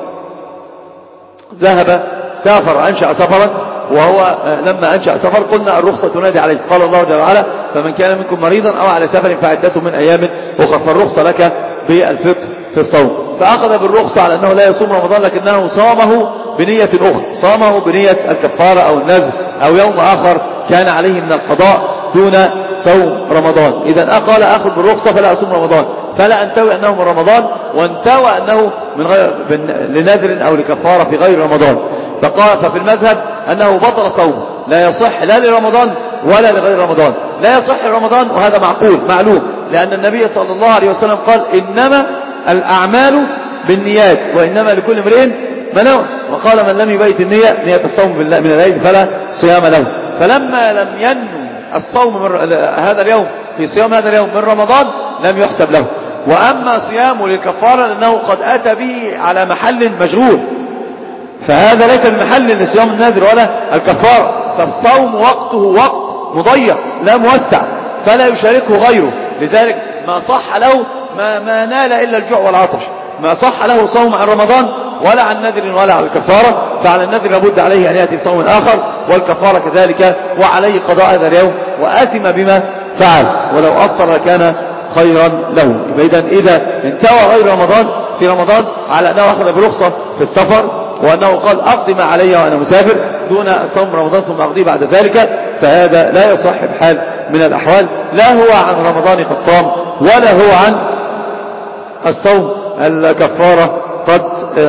ذهب سافر أنشأ سفرا، وهو لما أنشأ سفر قلنا الرخصة تنادي عليه، قال الله جل وعلا فمن كان منكم مريضا أو على سفر فعدته من أيام أخرى، فالرخصة لك بالفطر في الصوم. فأخذ بالرخصة على أنه لا يصوم رمضان لكنه صامه بنية أخرى، صامه بنية الكفارة أو النذر أو يوم آخر كان عليه من القضاء دون صوم رمضان. إذا قال أخذ بالرخصة فلا أصوم رمضان، فلا أنتوي أنه من رمضان، وانتوى أنه من غير لنذر أو لكفارة في غير رمضان. فقال ففي المذهب أنه بطل صومه، لا يصح لا لرمضان ولا لغير رمضان. لا يصح رمضان وهذا معقول معلوم، لأن النبي صلى الله عليه وسلم قال إنما الأعمال بالنيات وإنما لكل امرئ ما نوى، وقال من لم يبيت النية نية الصوم من الليل فلا صيام له. فلما لم ينو الصوم من هذا اليوم في صيام هذا اليوم من رمضان لم يحسب له. وأما صيامه للكفارة لأنه قد أتى به على محل مشغول، فهذا ليس بمحل لصيام النذر ولا الكفارة، فالصوم وقته وقت مضيق لا موسع فلا يشاركه غيره. لذلك ما صح له ما, ما نال إلا الجوع والعطش، ما صح له صوم عن رمضان ولا عن نذر ولا عن الكفارة. فعلى النذر لابد عليه أن يأتي بصوم آخر، والكفارة كذلك، وعليه قضاء هذا اليوم وآثم بما فعل، ولو أفطر لكان خيرا له. إذا إذا انتوى غير رمضان في رمضان على أنه أخذ برخصة في السفر، وأنه قال أقضي ما علي وأنا مسافر دون صوم رمضان ثم أقضي بعد ذلك، فهذا لا يصح بحال من الأحوال، لا هو عن رمضان قد صام ولا هو عن الصوم الكفارة قد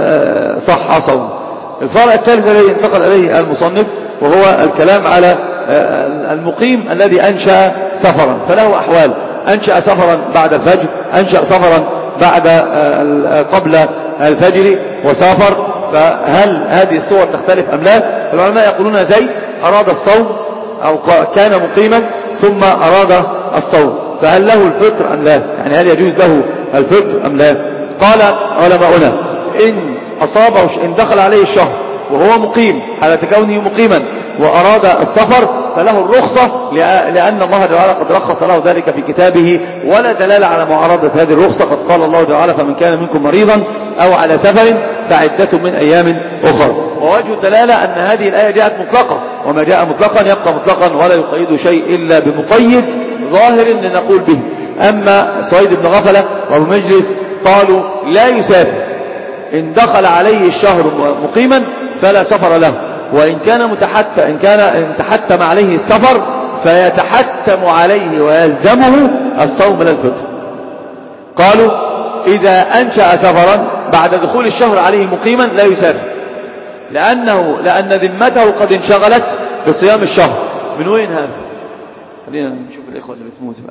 صح صوم. الفرع الثالث الذي انتقل إليه المصنف وهو الكلام على المقيم الذي أنشأ سفرا، فله أحوال: أنشأ سفرا بعد الفجر، أنشأ سفرا بعد قبل الفجر وسافر، فهل هذه الصور تختلف أم لا؟ العلماء يقولون زيد أراد الصوم أو كان مقيما ثم أراد الصوم، فهل له الفطر أم لا؟ يعني هل يجوز له الفطر أم لا؟ قال علماؤنا إن أصابه إن دخل عليه الشهر وهو مقيم على كونه مقيما وأراد السفر فله الرخصة، لأن الله تعالى قد رخص له ذلك في كتابه، ولا دلالة على معارضة هذه الرخصة. قد قال الله تعالى: فمن كان منكم مريضا أو على سفر فعدة من أيام أخرى. ووجه الدلالة أن هذه الآية جاءت مطلقة، وما جاء مطلقا يبقى مطلقا ولا يقيد شيء إلا بمقيد ظاهر لنقول به. أما سويد بن غفلة وابو مجلس قالوا لا يسافر، إن دخل عليه الشهر مقيما فلا سفر له، وإن كان متحتم إن كان إن تحتم عليه السفر فيتحتم عليه ويلزمه الصوم لا الفطر. قالوا إذا أنشأ سفرا بعد دخول الشهر عليه مقيما لا يسافر، لأنه لأن ذمته قد انشغلت بصيام الشهر. من وين هذا؟ خلينا نشوف الإخوة اللي بتموت بقى.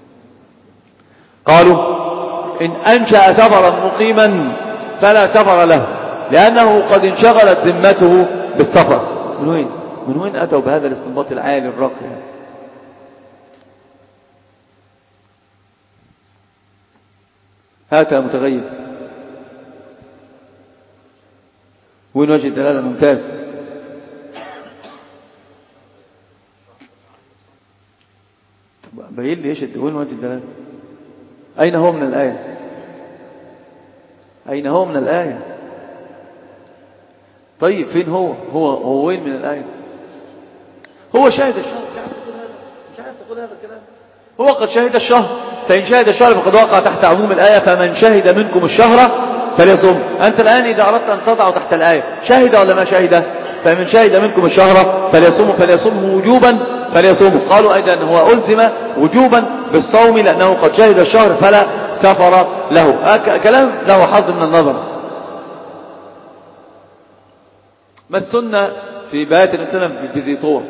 قالوا إن أنشأ سفرا مقيما فلا سفر له، لأنه قد انشغلت ذمته بالسفر. من وين من وين أتوا بهذا الاستنباط العالي الراقي؟ هات متغيب، وين وجه الدلالة؟ ممتاز. بين لي ايش وين وجه الدلالة؟ أين هو من الآية؟ أين هو من الآية؟ طيب فين هو هو هو وين من الآية؟ هو شاهد الشهر، مش عارف تقول هذا مش عارف تقول هذا الكلام. هو قد شهد الشهر، فإن شهد الشهر فقد وقع تحت عموم الآية: فمن شهد منكم الشهر فليصم. أنت الآن إذا أردت أن تضعه تحت الآية شهد ولا ما شهد؟ فمن شهد منكم الشهر فليصم فليصمه وجوبا فليصومه. قالوا أيضا هو ألزم وجوبا بالصوم لأنه قد شهد الشهر فلا سفر له. كلام له حظ من النظر. ما السنة في بيات الإسلام في ذي طور؟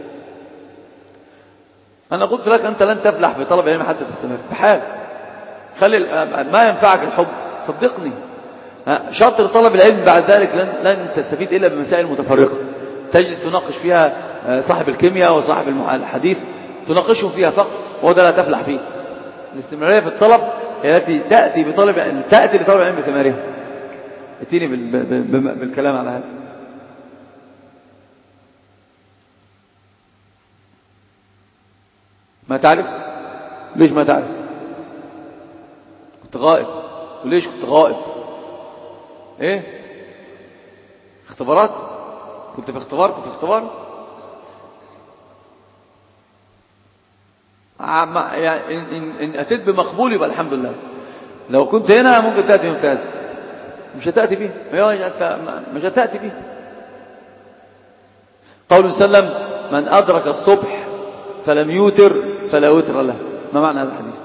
أنا قلت لك أنت لن تفلح في طلب العلم حتى تستمر بحال. خلي ما ينفعك الحب، صدقني. شاطر طلب العلم بعد ذلك لن, لن تستفيد إلا بمسائل متفرقة تجلس تناقش فيها صاحب الكيمياء وصاحب الحديث، تناقشهم فيها فقط، وهذا لا تفلح فيه. الاستمرارية في الطلب هي التي تأتي بطلب تأتي لطلب العلم بثمارها. اتيني بالكلام على هذا. ما تعرف؟ ليش ما تعرف؟ كنت غائب. وليش كنت غائب؟ ايه اختبارات؟ كنت في اختبار كنت في اختبار يعني إن, إن أتيت بمقبول يبقى الحمد لله. لو كنت هنا ممكن تأتي ممتاز، مش هتأتي فيه مش هتأتي فيه. قول وسلم: من أدرك الصبح فلم يوتر فلا وتر له. ما معنى هذا الحديث؟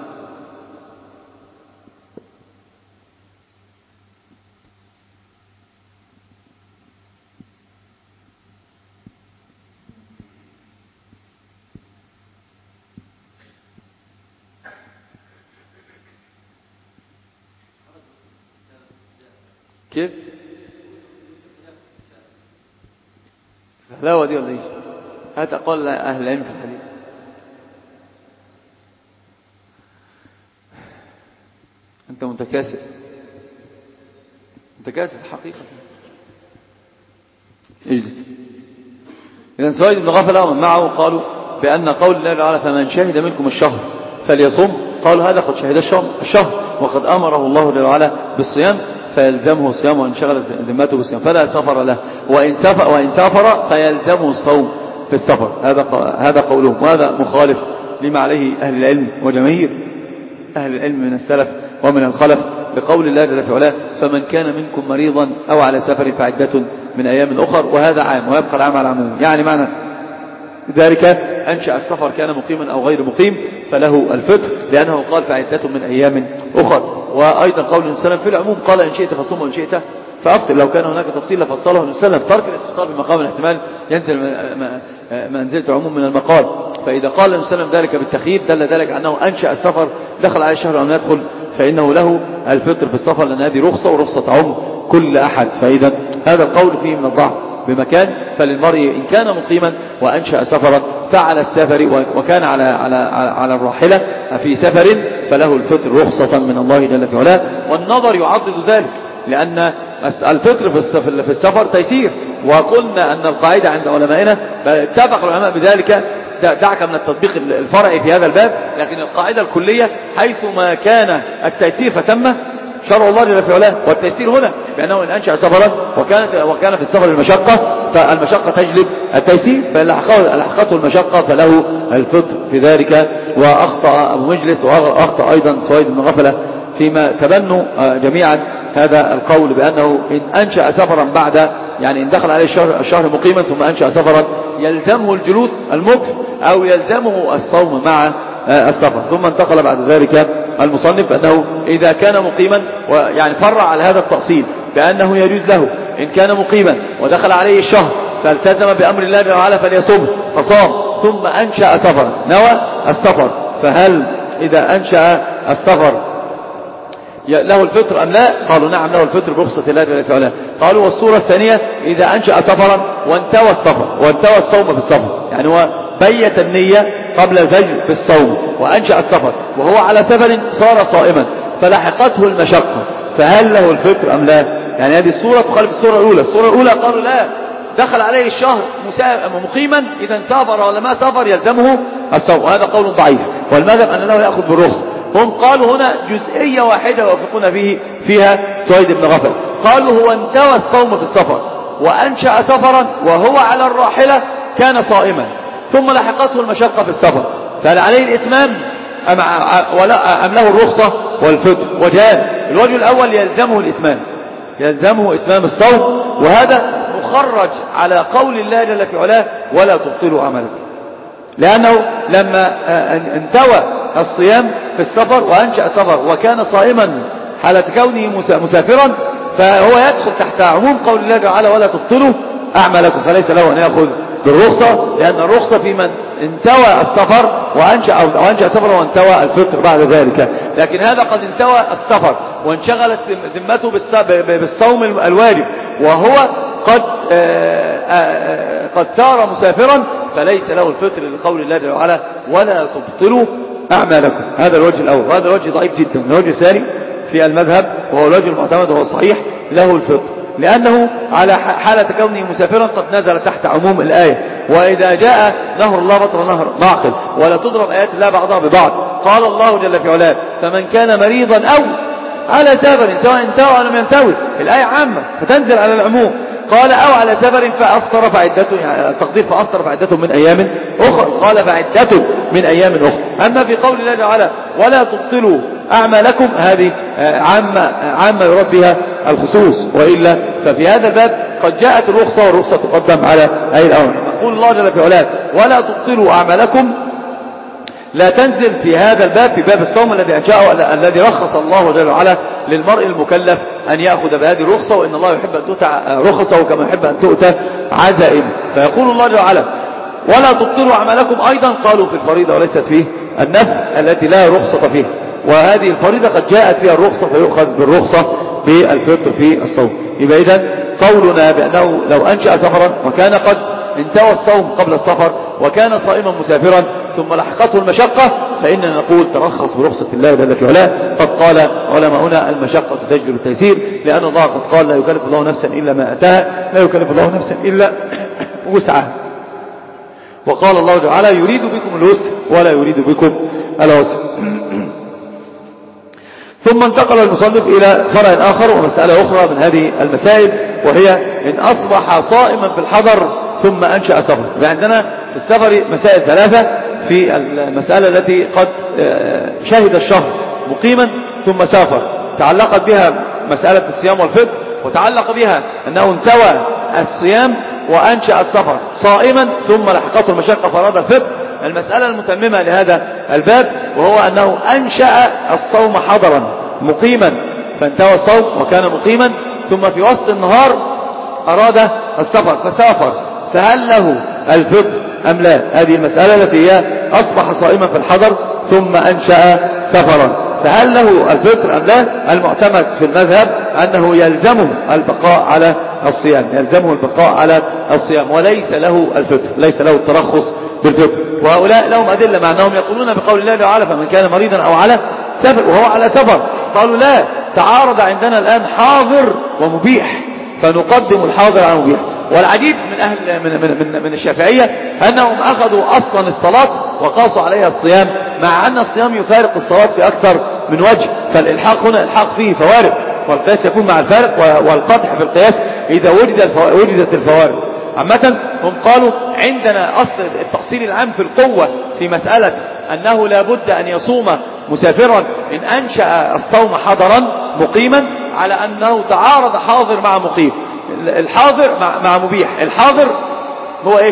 كيف الحلاوة دي ولا ايش؟ هات أقوال أهل العلم في الحديث. متكاسل متكاسل حقيقة. اجلس. إذن سويد بن غفلة ومن معه قالوا بأن قول الله تعالى فمن شهد منكم الشهر فليصم، قالوا هذا قد شهد الشهر وقد أمره الله تعالى بالصيام فيلزمه صيام وإن شغل ذمته بالصيام فلا سفر له، وإن سافر, وإن سافر فيلزمه الصوم في السفر. هذا هذا قولهم، وهذا مخالف لما عليه أهل العلم وجماهير أهل العلم من السلف ومن الخلف بقول الله جل في علاه فمن كان منكم مريضا أو على سفر فعدة من أيام أخر، وهذا عام ويبقى العام على عموم. يعني معنى ذلك أنشأ السفر كان مقيما أو غير مقيم فله الفطر، لأنه قال فعدة من أيام أخر. وأيضا قول النبي صلى الله عليه وسلم في العموم قال إن شئت فصوم وإن شئت فأفطر. لو كان هناك تفصيل لفصله النبي صلى الله عليه وسلم. ترك الاستفسار بمقام الاحتمال ينزل منزلة العموم من المقال. فإذا قال النبي صلى الله عليه وسلم ذلك بالتخيير دل ذلك أنه أنشأ السفر دخل عليه الشهر أو لا يدخل فإنه له الفطر في السفر، لأن هذه رخصة ورخصة عم كل أحد. فإذا هذا القول فيه من الضعف بمكان، فللمرء إن كان مقيما وأنشأ سفرا فعلى السفر وكان على على على الراحلة في سفر فله الفطر رخصة من الله جل في علاه. والنظر يعضد ذلك، لأن الفطر في السفر تيسير. وقلنا أن القاعدة عند علمائنا اتفق العلماء بذلك، دعك من التطبيق الفرعي في هذا الباب، لكن القاعدة الكلية حيث ما كان التيسير فتم شرع الله جل في علاه. والتيسير هنا بأنه إن أنشأ سفرا وكانت وكان في السفر المشقة فالمشقة تجلب التيسير، فلحقته المشقة فله الفطر في ذلك. وأخطأ أبو مجلس وأخطأ أيضا سويد بن غفلة فيما تبنوا جميعا هذا القول بأنه إن أنشأ سفرا بعد يعني إن دخل عليه الشهر, الشهر مقيما ثم أنشأ سفرا يلزمه الجلوس المكس أو يلزمه الصوم مع السفر. ثم انتقل بعد ذلك المصنف أنه إذا كان مقيما ويعني فرع على هذا التأصيل بأنه يجوز له إن كان مقيما ودخل عليه الشهر فالتزم بأمر الله تعالى فليصوم فصام ثم أنشأ سفرا نوى السفر، فهل إذا أنشأ السفر له الفطر أم لا؟ قالوا نعم له الفطر برخصة الله جل في علاه. قالوا والصورة الثانية إذا أنشأ سفرا وانتوى السفر وانتوى الصوم في السفر، يعني هو بيت النية قبل الفجر في الصوم وأنشأ السفر وهو على سفر صار صائما فلحقته المشقة، فهل له الفطر أم لا؟ يعني هذه الصورة تخالف الصورة الأولى. الصورة الأولى قالوا لا، دخل عليه الشهر مقيما إذا سافر ولا ما سافر يلزمه الصوم، وهذا قول ضعيف. والمذهب أن له يأخذ بالرخصة. هم قالوا هنا جزئية واحدة يوافقون فيه فيها سويد بن غفل، قالوا هو انتوى الصوم في السفر وأنشأ سفرا وهو على الراحلة كان صائما ثم لحقته المشقة في السفر، فهل عليه الإتمام أم, ولا أم له الرخصة والفطر؟ وجهان. الوجه الأول يلزمه الإتمام، يلزمه إتمام الصوم، وهذا مخرج على قول الله جل في علاه ولا تبطلوا عملكم، لأنه لما انتوى الصيام في السفر وأنشأ سفر وكان صائما حالة كونه مسافرا فهو يدخل تحت عموم قول الله تعالى ولا تبطلوا أعمالكم، فليس له أن يأخذ بالرخصة، لأن الرخصة في من انتوى السفر وأنشأ, أو أنشأ سفر وانتوى الفطر بعد ذلك. لكن هذا قد انتوى السفر وانشغلت ذمته بالصوم الواجب وهو قد آآ آآ قد سار مسافرا فليس له الفطر لقول الله جل وعلا ولا تبطلوا أعمالكم. هذا الوجه الأول، وهذا الوجه ضعيف جدا. الوجه الثاني في المذهب وهو الوجه المعتمد وهو الصحيح له الفطر، لأنه على حالة كونه مسافرا قد نزل تحت عموم الآية وإذا جاء نهر الله بطل نهر معقل ولا تضرب آيات الله بعضها ببعض. قال الله جل في علاه فمن كان مريضا أو على سفر سواء انتوى أو لم ينتوي، الآية عامة فتنزل على العموم. قال أو على سفر فأفطر فعدته، يعني التقدير فأفطر فعدته من أيام أخرى، قال فعدته من أيام أخرى. أما في قول الله تعالى ولا تبطلوا أعمالكم هذه عامة, عامة يراد بها الخصوص، وإلا ففي هذا الباب قد جاءت الرخصة والرخصة تقدم على أي الأمر. يقول الله جل في علاه ولا تبطلوا أعمالكم لا تنزل في هذا الباب في باب الصوم الذي أنشأه الذي رخص الله جل وعلا للمرء المكلف أن يأخذ بهذه الرخصة، وإن الله يحب أن تؤتى رخصه كما يحب أن تؤتى عزائم. فيقول الله جل وعلا ولا تبطلوا أعمالكم أيضا قالوا في الفريضة وليست فيه النفل التي لا رخصة فيها، وهذه الفريضة قد جاءت فيها الرخصة فيؤخذ بالرخصة بالفطر في الصوم. يبقى إذن قولنا بأنه لو أنشأ سفرا وكان قد انتوى الصوم قبل السفر وكان صائما مسافرا ثم لحقته المشقة فإننا نقول ترخص برخصة الله جل في علاه. قد قال علماؤنا المشقة تجلب التيسير، لأن الله قد قال لا يكلف الله نفسا إلا ما أتاها، لا يكلف الله نفسا إلا وسعها. وقال الله تعالى يريد بكم اليسر ولا يريد بكم العسر. ثم انتقل المصنف إلى فرع آخر ومسألة أخرى من هذه المسائل، وهي إن أصبح صائما في الحضر ثم أنشأ سفر. عندنا في السفر مسائل ثلاثة. في المسألة التي قد شهد الشهر مقيما ثم سافر تعلقت بها مسألة الصيام والفطر، وتعلق بها أنه انتوى الصيام وأنشأ السفر صائما ثم لحقته المشقة فراد الفطر. المسألة المتممة لهذا الباب وهو أنه أنشأ الصوم حضرا مقيما فانتوى الصوم وكان مقيما، ثم في وسط النهار أراد السفر فسافر، فهل له الفطر أم لا؟ هذه المسألة التي هي أصبح صائما في الحضر ثم أنشأ سفرا، فهل له الفطر أم لا؟ المعتمد في المذهب أنه يلزمه البقاء على الصيام، يلزمه البقاء على الصيام وليس له الفطر، ليس له الترخص بالفطر. وهؤلاء لهم أدلة مع أنهم يقولون بقول الله تعالى فمن كان مريضا أو على سفر وهو على سفر. قالوا لا، تعارض عندنا الآن حاضر ومبيح فنقدم الحاضر على المبيح. والعجيب من أهل من من من, من الشافعية أنهم أخذوا أصلا الصلاة وقاسوا عليها الصيام، مع أن الصيام يفارق الصلاة في أكثر من وجه، فالإلحاق هنا إلحاق فيه فوارق، والقياس يكون مع الفارق والقطع في القياس إذا وجد وجدت الفوارق. عامة هم قالوا عندنا أصل التأصيل العام في القوة في مسألة أنه لا بد أن يصوم مسافرا إن أنشأ الصوم حضرا مقيما، على أنه تعارض حاضر مع مقيم. الحاضر مع, مع مبيح. الحاضر هو إيش؟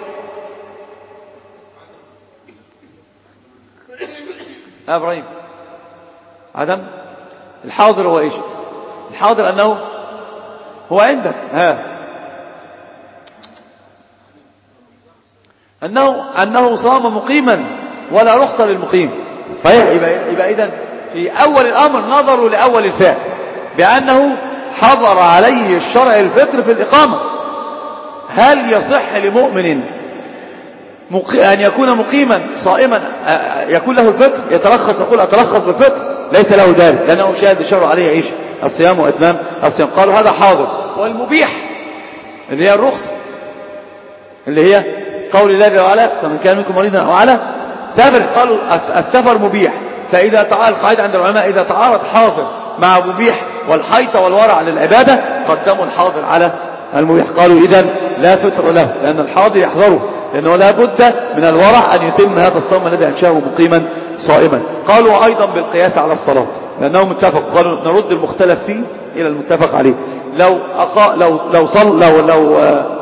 يا إبراهيم عدم الحاضر هو إيش؟ الحاضر أنه هو عندك ها أنه, أنه صام مقيما ولا رخصة للمقيم. صحيح. يبقى, يبقى إذن في أول الأمر نظروا لأول الفعل بأنه حضر عليه الشرع الفطر في الإقامة. هل يصح لمؤمن أن يكون مقيما صائما يكون له الفطر يترخص يقول أترخص بالفطر؟ ليس له ذلك، لأنه شاهد الشرع عليه عيش الصيام وإتمام الصيام. قالوا هذا حاضر. والمبيح اللي هي الرخصة اللي هي قول الله تعالى فمن كان منكم مريضا أو على سافر، قالوا السفر مبيح. فإذا تعارض القاعدة عند العلماء إذا تعارض حاضر مع مبيح والحيط والورع للعبادة قدموا الحاضر على المبيح. قالوا إذن لا فطر له، لأن الحاضر يحضره، لأنه لا بد من الورع أن يتم هذا الصوم الذي أنشأه مقيما صائما. قالوا أيضا بالقياس على الصلاة، لأنهم اتفقوا قالوا نرد المختلف فيه إلى المتفق عليه. لو أقا لو لو صل لو لو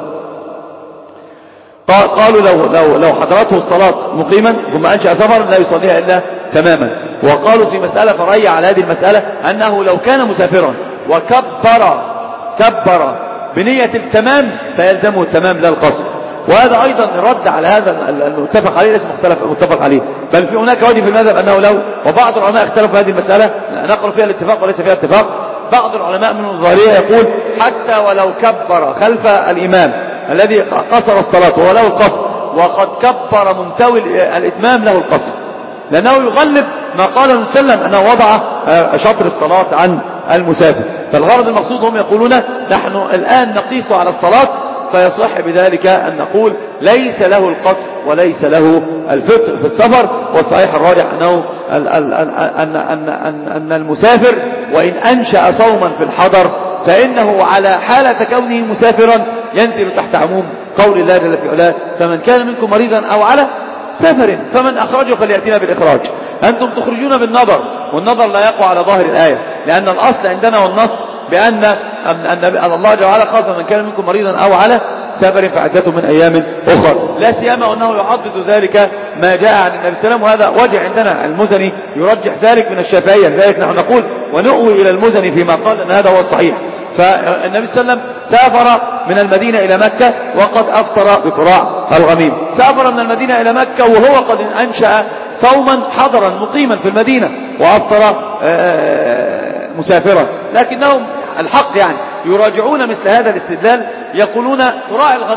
قالوا لو لو لو حضرته الصلاة مقيما ثم أنشأ سفرا لا يصليها إلا تماما. وقالوا في مسألة فرعية على هذه المسألة أنه لو كان مسافرا وكبر كبر بنية التمام فيلزمه التمام لا القصر. وهذا أيضا رد على هذا المتفق عليه، ليس مختلف متفق عليه، بل في هناك وجه في المذهب أنه لو، وبعض العلماء اختلفوا في هذه المسألة نقل فيها الاتفاق وليس فيها اتفاق. بعض العلماء من الظاهرية يقول حتى ولو كبر خلف الإمام الذي قصر الصلاة وهو له القصر وقد كبر منتوي الإتمام له القصر، لأنه يغلب ما قال النبي صلى الله عليه وسلم أنه وضع شطر الصلاة عن المسافر. فالغرض المقصود هم يقولون نحن الآن نقيس على الصلاة، فيصح بذلك أن نقول ليس له القصر وليس له الفطر في السفر. والصحيح الراجح أنه أن, أن, أن, أن, أن المسافر وإن أنشأ صوما في الحضر فإنه على حالة كونه مسافرا ينزل تحت عموم قول الله جل في علاه فمن كان منكم مريضا أو على سفر فمن أخرجه فليأتينا بالإخراج. أنتم تخرجون بالنظر، والنظر لا يقوى على ظاهر الآية، لأن الأصل عندنا والنص بأن أن الله تعالى قال فمن كان منكم مريضا أو على سفر فعدته من أيام أخرى، لا سيما أنه يعضد ذلك ما جاء عن النبي صلى الله عليه وسلم. وهذا وجه عندنا المزني يرجح ذلك من الشافعية، لذلك نحن نقول ونؤوي إلى المزني فيما قال أن هذا هو الصحيح. فالنبي صلى الله عليه وسلم سافر من المدينة إلى مكة وقد أفطر بقراع الغميم، سافر من المدينة إلى مكة وهو قد أنشأ صوما حضرا مقيما في المدينة وأفطر مسافرا. لكنهم الحق يعني يراجعون مثل هذا الاستدلال، يقولون قراع الغميم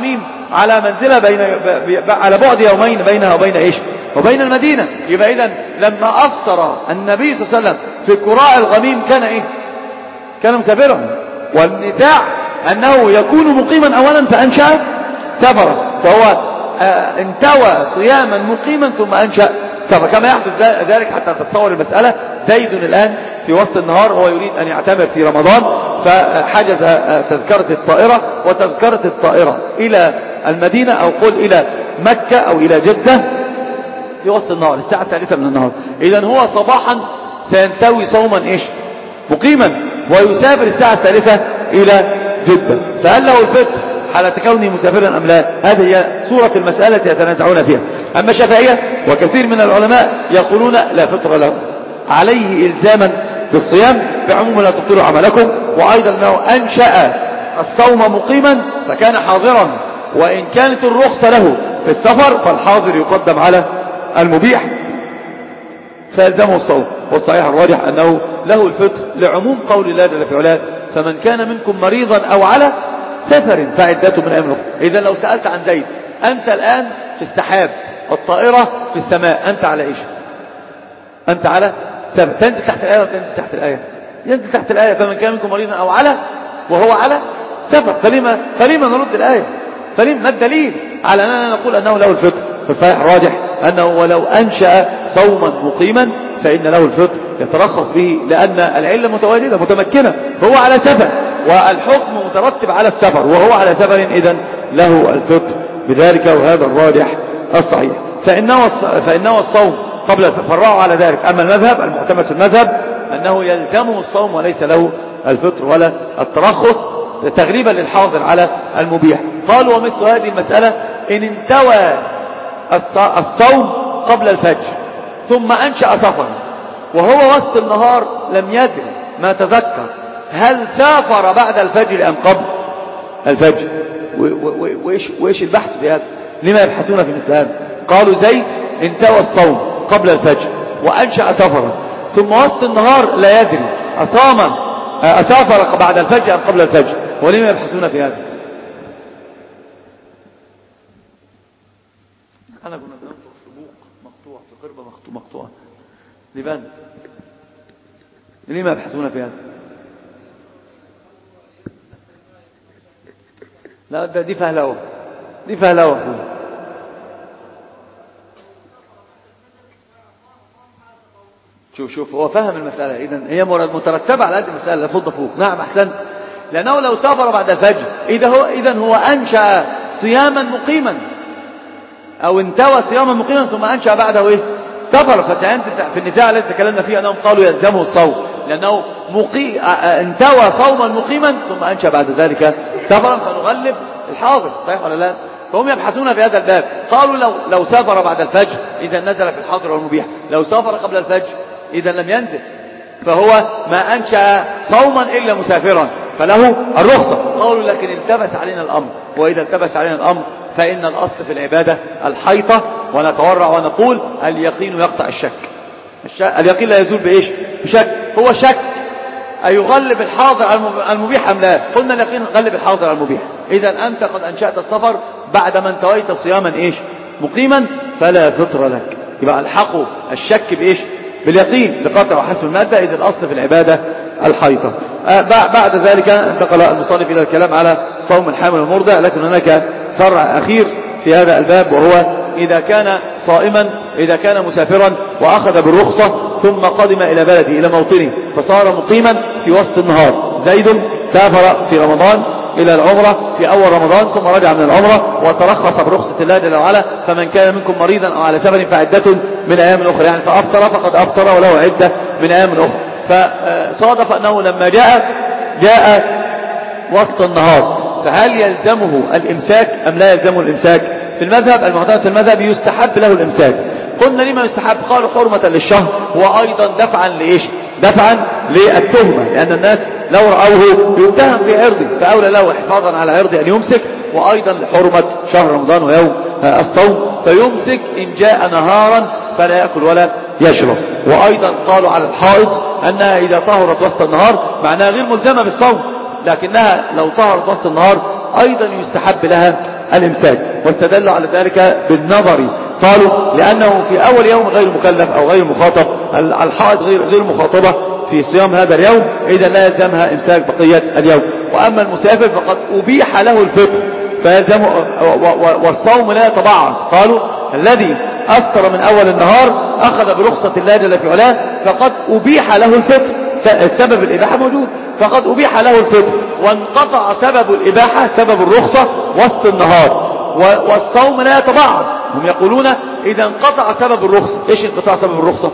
على منزلة بين على بعد يومين بينها وبين إيش وبين المدينة. يبقى إذن لما أفطر النبي صلى الله عليه وسلم في قراء الغميم كان إيه كان مسافرا، والنزاع أنه يكون مقيما أولا فأنشأ سفرا، فهو انتوى صياما مقيما ثم أنشأ سفر، كما يحدث ذلك حتى تتصور المسألة. زيد الآن في وسط النهار هو يريد أن يعتمر في رمضان، فحجز تذكرة الطائرة، وتذكرة الطائرة إلى المدينة أو قل إلى مكة أو إلى جدة في وسط النهار الساعة الثالثة من النهار. إذن هو صباحا سينتوي صوما إيش مقيما، ويسافر الساعة الثالثة إلى جدة، فهل له الفطر حالة كونه مسافرا أم لا؟ هذه هي صورة المسألة يتنازعون فيها. أما الشافعية وكثير من العلماء يقولون لا فطر له، عليه إلزاما بالصيام بعموم لا تبطلوا عملكم، وأيضا أنه أنشأ الصوم مقيما فكان حاضرا، وإن كانت الرخصة له في السفر فالحاضر يقدم على المبيح فيلزمه الصوم. والصحيح الراجح أنه له الفطر لعموم قول الله جل في علاه فمن كان منكم مريضا أو على سفر فعدته من أيام أخرى. إذا لو سألت عن زيد أنت الآن في السحاب، الطائرة في السماء، أنت على إيش؟ أنت على سفر. تنزل تحت الآية ولا تنزل تحت الآية؟ ينزل تحت الآية فمن كان منكم مريضا أو على وهو على سفر. فلما فلما نرد الآية؟ فلما ما الدليل على أننا نقول أنه له الفطر؟ فالصحيح الراجح أنه ولو أنشأ صوما مقيما فإن له الفطر يترخص به، لأن العلة متواجدة متمكنة، هو على سفر والحكم مترتب على السفر وهو على سفر، إذن له الفطر بذلك، وهذا الراجح الصحيح. فإنه فإنه الصوم قبل الفراع على ذلك. أما المذهب المعتمد في المذهب أنه يلزمه الصوم وليس له الفطر ولا الترخص، تغريبا للحاضر على المبيح. قالوا ومثل هذه المسألة إن انتوى الصوم قبل الفجر ثم أنشأ سفرا وهو وسط النهار لم يدري ما تذكر هل سافر بعد الفجر أم قبل الفجر، وإيش, وإيش البحث في هذا؟ لما يبحثون في مثل هذا؟ قالوا زيد انتوى الصوم قبل الفجر وأنشأ سفرا ثم وسط النهار لا يدري أصام أسافر بعد الفجر أم قبل الفجر، ولما يبحثون في هذا؟ أنا كنا بننظر في بوق مقطوع، في قربة مقطوعة لبان، لما يبحثون في هذا؟ لا ده دي فهلوة، دي فهلوة. شوف شوف هو فهم المسألة، إذن هي مترتبة على هذه المسألة لا فض فوق. نعم أحسنت، لأنه لو سافر بعد الفجر إذا هو إذن هو أنشأ صياما مقيما أو انتوى صياما مقيما ثم أنشأ بعده إيه سفر، فسينزل في النزاع الذي تكلمنا فيه أنهم قالوا يلزمه الصوم لأنه مقي... انتوى صوما مقيما ثم أنشأ بعد ذلك سفرا، فنغلب الحاضر. صحيح ولا لا؟ فهم يبحثون في هذا الباب. قالوا لو, لو سافر بعد الفجر إذا نزل في الحاضر والمبيح، لو سافر قبل الفجر إذا لم ينزل، فهو ما أنشأ صوما إلا مسافرا فله الرخصة. قالوا لكن التبس علينا الأمر، وإذا التبس علينا الأمر فإن الأصل في العبادة الحيطة، ونتورع ونقول اليقين يقطع الشك. الشك اليقين لا يزول بإيش؟ بشك. هو شك أيغلب الحاضر المبيح أم لا؟ قلنا اليقين غلب الحاضر المبيح. إذا أنت قد أنشأت السفر بعد ما انتويت صياما إيش مقيما فلا فطر لك، يبقى الحقوا الشك بإيش؟ باليقين بقطع وحسب المادة. إذا الأصل في العبادة الحيطة. آه بعد ذلك انتقل المصنف إلى الكلام على صوم الحامل والمرضع، لكن هناك فرع أخير في هذا الباب، وهو إذا كان صائما، إذا كان مسافرا وأخذ بالرخصة ثم قدم إلى بلده إلى موطنه فصار مقيما في وسط النهار. زيد سافر في رمضان إلى العمرة في أول رمضان ثم رجع من العمرة وترخص برخصة الله جل وعلا فمن كان منكم مريضا أو على سفر فعدة من أيام أخرى، يعني فأفطر فقد أفطر وله عدة من أيام أخرى. فصادف أنه لما جاء جاء وسط النهار، فهل يلزمه الإمساك أم لا يلزمه الإمساك؟ في المذهب المعتمد في المذهب يستحب له الإمساك. قلنا لما يستحب؟ قالوا حرمة للشهر، وأيضا دفعا لإيش؟ دفعا للتهمة، لأن الناس لو رأوه يتهم في عرضه فأولى له حفاظا على عرضه أن يمسك، وأيضا لحرمة شهر رمضان ويوم الصوم فيمسك إن جاء نهارا فلا يأكل ولا يشرب. وأيضا قالوا على الحائض أنها إذا طهرت وسط النهار معناها غير ملزمة بالصوم، لكنها لو طهرت وسط النهار أيضا يستحب لها الإمساك، واستدلوا على ذلك بالنظر، قالوا لأنه في أول يوم غير مكلف أو غير مخاطب، الحائض غير غير مخاطبة في صيام هذا اليوم، إذا لا يلزمها إمساك بقية اليوم. وأما المسافر فقد أبيح له الفطر فيلزم، والصوم لا يتبعض. قالوا الذي أفطر من أول النهار أخذ برخصة الله جل في علاه فقد أبيح له الفطر، السبب الإباحة موجود، فقد أبيح له الفطر، وانقطع سبب الإباحة سبب الرخصة وسط النهار، والصوم لا يتبعض. هم يقولون إذا انقطع سبب الرخصة. إيش انقطاع سبب الرخصة؟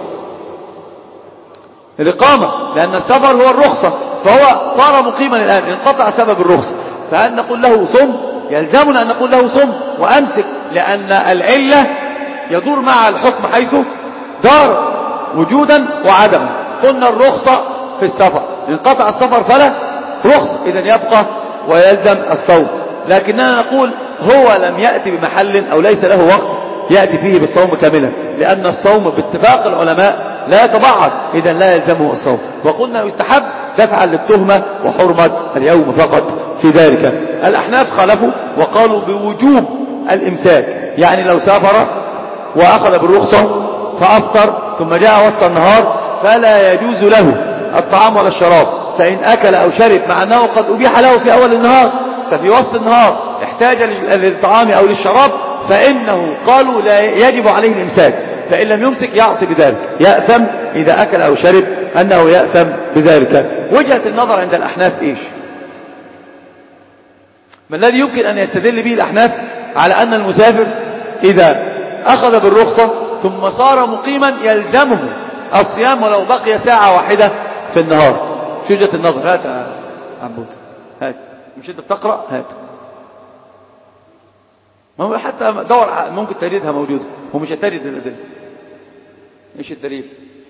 الإقامة، لأن السفر هو الرخصة، فهو صار مقيما الآن، انقطع سبب الرخصة، فهل نقول له صم؟ يلزمنا أن نقول له صم وأمسك، لأن العلة يدور مع الحكم حيث دارت وجودا وعدما. قلنا الرخصة في السفر، انقطع السفر فلا رخصة، إذن يبقى ويلزم الصوم. لكننا نقول هو لم يأتي بمحل أو ليس له وقت يأتي فيه بالصوم كاملا، لأن الصوم باتفاق العلماء لا يتبعض، إذن لا يلزمه الصوم. وقلنا يستحب دفعا للتهمة وحرمة اليوم فقط في ذلك. الأحناف خالفوا وقالوا بوجوب الإمساك، يعني لو سافر وأخذ بالرخصة فأفطر ثم جاء وسط النهار فلا يجوز له الطعام ولا الشراب، فإن أكل أو شرب مع أنه قد أبيح له في أول النهار، ففي وسط النهار احتاج للطعام أو للشراب، فإنه قالوا لا يجب عليه الإمساك، فإن لم يمسك يعصي بذلك، يأثم إذا أكل أو شرب أنه يأثم بذلك. وجهة النظر عند الأحناف إيش؟ ما الذي يمكن أن يستدل به الأحناف على أن المسافر إذا أخذ بالرخصة ثم صار مقيما يلزمه الصيام ولو بقي ساعة واحدة في النهار؟ شو وجهة النظر؟ هات يا عبود، هات، مش أنت بتقرأ؟ هات. ما هو حتى دور ممكن تجدها موجودة، هو مش هتجد الأدلة. إيش الدليل؟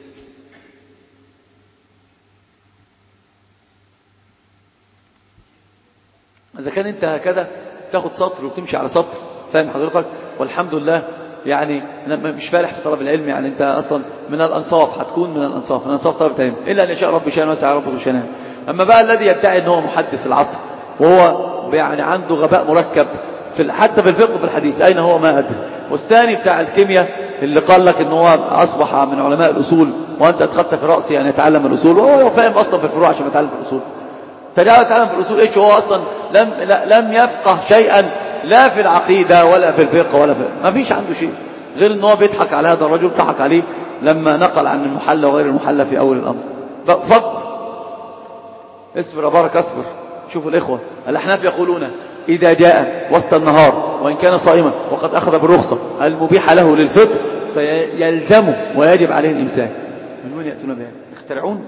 إذا كان أنت هكذا تاخد سطر وتمشي على سطر، فاهم حضرتك؟ والحمد لله يعني أنا مش فالح في طلب العلم، يعني أنت أصلا من الأنصاف، هتكون من الأنصاف، من أنصاف طلب العلم، إلا أن يشاء ربي شأن وسع ربك شأنه. أما بقى الذي يدعي أنه محدث العصر وهو يعني عنده غباء مركب في حتى في الفقه بالحديث، أين هو؟ ما أدري. والثاني بتاع الكيمياء اللي قال لك أنه هو أصبح من علماء الأصول، وأنت أدخلت في رأسي أن يتعلم الأصول، وهو فاهم أصلا في الفروع عشان يتعلم في الأصول. فجاء يتعلم في الأصول إيش؟ هو أصلا لم, لم يفقه شيئا لا في العقيدة ولا في الفقه ولا في، ما فيش عنده شيء غير أنه بيضحك على هذا الرجل، ضحك عليه لما نقل عن المحلى وغير المحلى في أول الأمر فقط. اصبر يا بارك اصبر. شوفوا الإخوة الأحناف يقولون إذا جاء وسط النهار وإن كان صائما وقد أخذ بالرخصة المبيحة له للفطر فيلزمه ويجب عليه الإمساك. من وين يأتون بها؟ يخترعون؟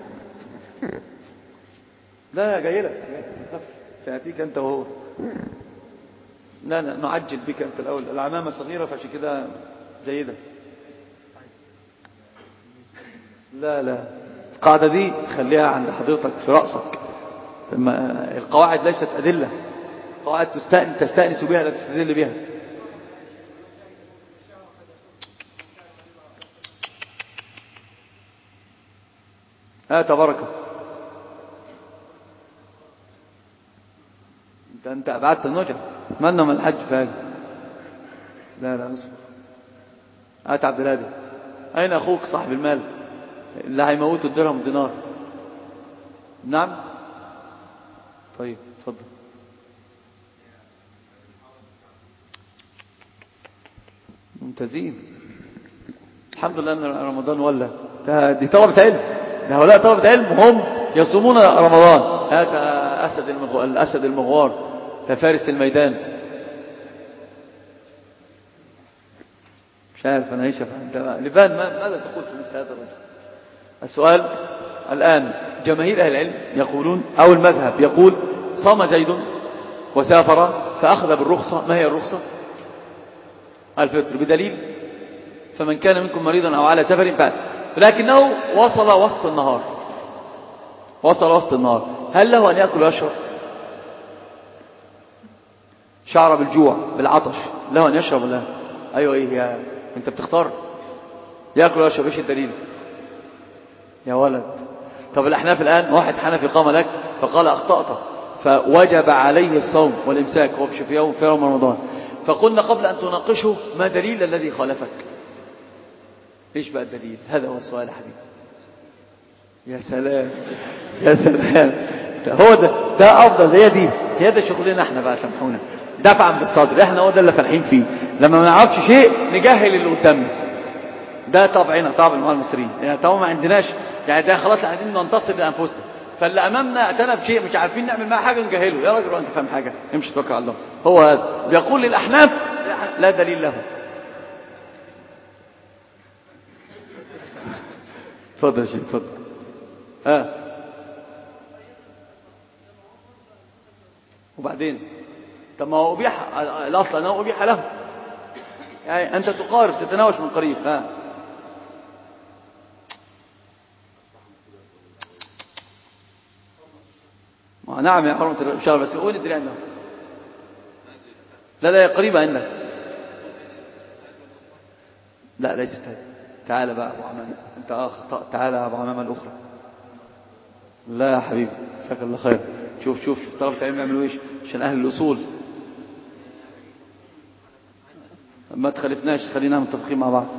لا جاي لك، سيأتيك أنت وهو. لا لا نعجل بك أنت الأول، العمامة صغيرة فعشان كده جيدة. لا لا القاعدة دي خليها عند حضرتك في رأسك. القواعد ليست أدلة، قواعد تستأنس بها لا تستدل بها. هات بركة. انت انت ابعدت النجع مالنا من الحج فاجئ. لا لا اصبر. هات عبد الهادي. اين اخوك صاحب المال اللي هيموته الدرهم دينار؟ نعم طيب اتفضل. ممتازين الحمد لله ان رمضان ولا دي طلبة علم، ده هؤلاء طلبة علم هم يصومون رمضان. هات اسد المغوار، الاسد المغوار فارس الميدان. مش عارف انا ايش انت لبان ماذا تقول في مثل هذا الرجل؟ السؤال الآن جماهير أهل العلم يقولون أو المذهب يقول صام زيد وسافر فأخذ بالرخصة. ما هي الرخصة؟ الفطر بدليل فمن كان منكم مريضا أو على سفر فعل، لكنه وصل وسط النهار، وصل وسط النهار، هل له أن يأكل ويشرب؟ شعر بالجوع بالعطش، له أن يشرب ولا؟ أيوة إيه يا أنت بتختار يأكل ويشرب. إيش الدليل يا ولد؟ طب الأحناف الآن واحد حنفي قام لك فقال أخطأت فوجب عليه الصوم والإمساك هو في يوم في يوم رمضان. فقلنا قبل أن تناقشه ما دليل الذي خالفك؟ إيش بقى الدليل؟ هذا هو السؤال يا حبيبي. يا سلام يا سلام، هو ده ده أفضل. هي دي هي ده شغلنا احنا بقى، سامحونا، دفعا بالصدر. احنا هو ده اللي فالحين فيه، لما ما نعرفش شيء نجهل اللي قدامنا. ده طبعنا طبعا مع المصريين يعني، طبعا ما عندناش يعني، ده خلاص عايزين ننتصر لانفسنا، فاللي امامنا اتانا بشيء مش عارفين نعمل معاه حاجه نجهله. يا راجل انت فاهم حاجه، امشي توكل على الله. هو هذا بيقول للاحناف لا دليل له. اتفضل يا شيخ اتفضل. ها وبعدين طب ما هو ابيح الاصل انه ابيح له، يعني انت تقارب تتناوش من قريب. ها نعم يا حرمة الشهر، بس قول الدليل عنده. لا لا قريبة عندك. لا ليست هذه. تعال بقى أبو عمامة، أنت أخطأ. تعال يا أبو عمامة الأخرى. لا يا حبيبي جزاك الله خير. شوف شوف طلبة العلم يعملوا إيش عشان أهل الأصول. ما تخلفناش، خلينا متفقين مع بعض.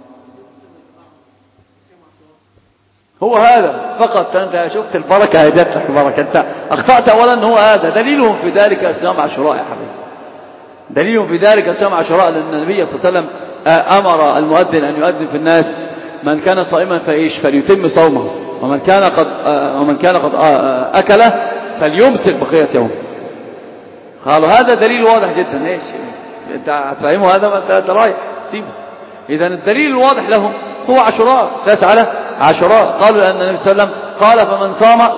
هو هذا فقط. أنت شفت البركة هدت لك البركة. أنت أخطأت أولا. هو هذا دليلهم في ذلك صيام عاشوراء يا حبيبي. دليلهم في ذلك صيام عاشوراء لأن النبي صلى الله عليه وسلم أمر المؤذن أن يؤذن في الناس من كان صائما فإيش فليتم صومه، ومن كان قد ومن كان قد أكل فليمسك بقية يوم. قالوا هذا دليل واضح جدا. إيش أنت هتفهمه هذا؟ ما أنت رايح سيبه. إذا الدليل الواضح لهم هو عاشوراء، قياس على عاشوراء. قالوا لأن النبي صلى الله عليه وسلم قال فمن صام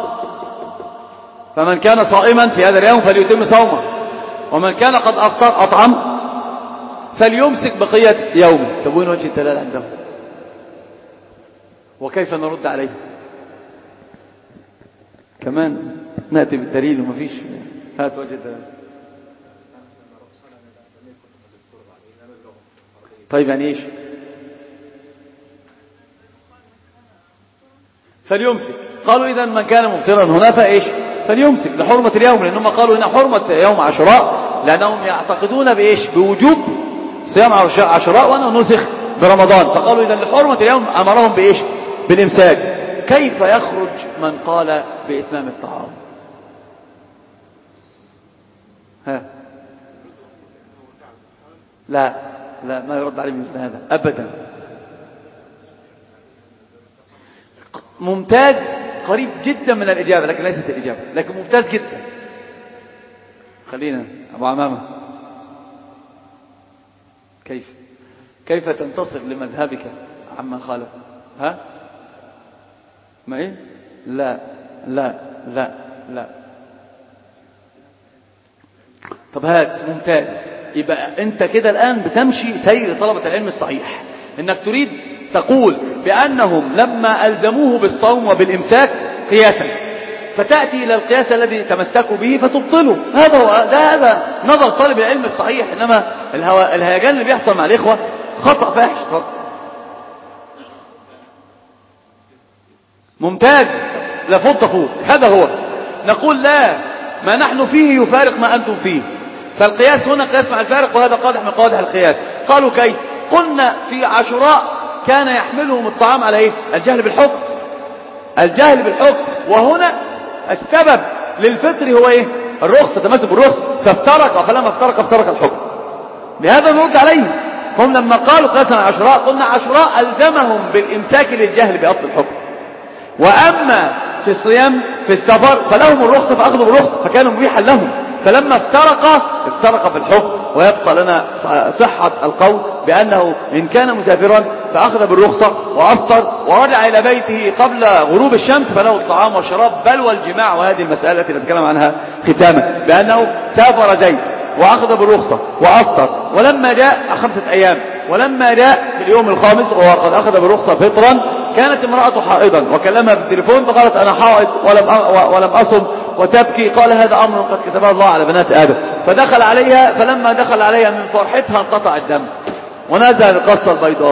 فمن كان صائما في هذا اليوم فليتم صومه، ومن كان قد أفطر أطعم فليمسك بقية يومه. طب وين وجه الدلالة عندهم؟ وكيف نرد عليه؟ كمان نأتي بالدليل وما فيش. هات وجه الدلالة. طيب يعني ايش؟ فليمسك. قالوا إذا من كان مفطرا هنا فإيش فليمسك لحرمة اليوم، لأنهم قالوا هنا حرمة يوم عاشوراء لأنهم يعتقدون بإيش بوجوب صيام عاشوراء وأنه نسخ برمضان، فقالوا إذا لحرمة اليوم أمرهم بإيش بالإمساك. كيف يخرج من قال بإتمام الطعام؟ ها لا لا ما يرد عليه مثل هذا أبدا. ممتاز، قريب جدا من الإجابة لكن ليست الإجابة، لكن ممتاز جدا. خلينا أبو عمامة، كيف كيف تنتصر لمذهبك عمن خالف؟ ها ما إيه؟ لا لا لا لا. طب هات ممتاز. يبقى أنت كده الآن بتمشي سير طلبة العلم الصحيح، إنك تريد تقول بأنهم لما ألزموه بالصوم وبالإمساك قياسا فتأتي إلى القياس الذي تمسكوا به فتبطله. هذا هو ده هذا نظر طالب العلم الصحيح. إنما الهو... الهيجان اللي بيحصل مع الإخوة خطأ فاحش. ممتاز لفض فوق. هذا هو. نقول لا، ما نحن فيه يفارق ما أنتم فيه، فالقياس هنا قياس مع الفارق، وهذا قادح من قادح القياس. قالوا كيف؟ قلنا في عاشوراء كان يحملهم الطعام على إيه؟ الجهل بالحكم. الجهل بالحكم، وهنا السبب للفطر هو إيه؟ الرخصة، تمسك بالرخصة، فافترق، فلما افترق افترق الحكم. بهذا نرد عليهم. هم لما قالوا قياسا على عاشوراء قلنا عاشوراء ألزمهم بالإمساك للجهل بأصل الحكم، وأما في الصيام في السفر فلهم الرخصة فأخذوا بالرخصة فكانوا مبيحا لهم، فلما افترق افترق في الحكم. ويبقى لنا صحة القول بأنه إن كان مسافرا فأخذ بالرخصة وأفطر ورجع إلى بيته قبل غروب الشمس فله الطعام والشراب بل والجماع. وهذه المسألة التي نتكلم عنها ختاما، بأنه سافر زيد وأخذ بالرخصة وأفطر، ولما جاء خمسة أيام، ولما جاء في اليوم الخامس وهو قد أخذ بالرخصة فطرا كانت امرأته حائضا وكلمها بالتليفون فقالت أنا حائض ولم ولم أصم وتبكي. قال هذا أمر قد كتبه الله على بنات آدم. فدخل عليها، فلما دخل عليها من فرحتها انقطع الدم ونزل القصة البيضاء.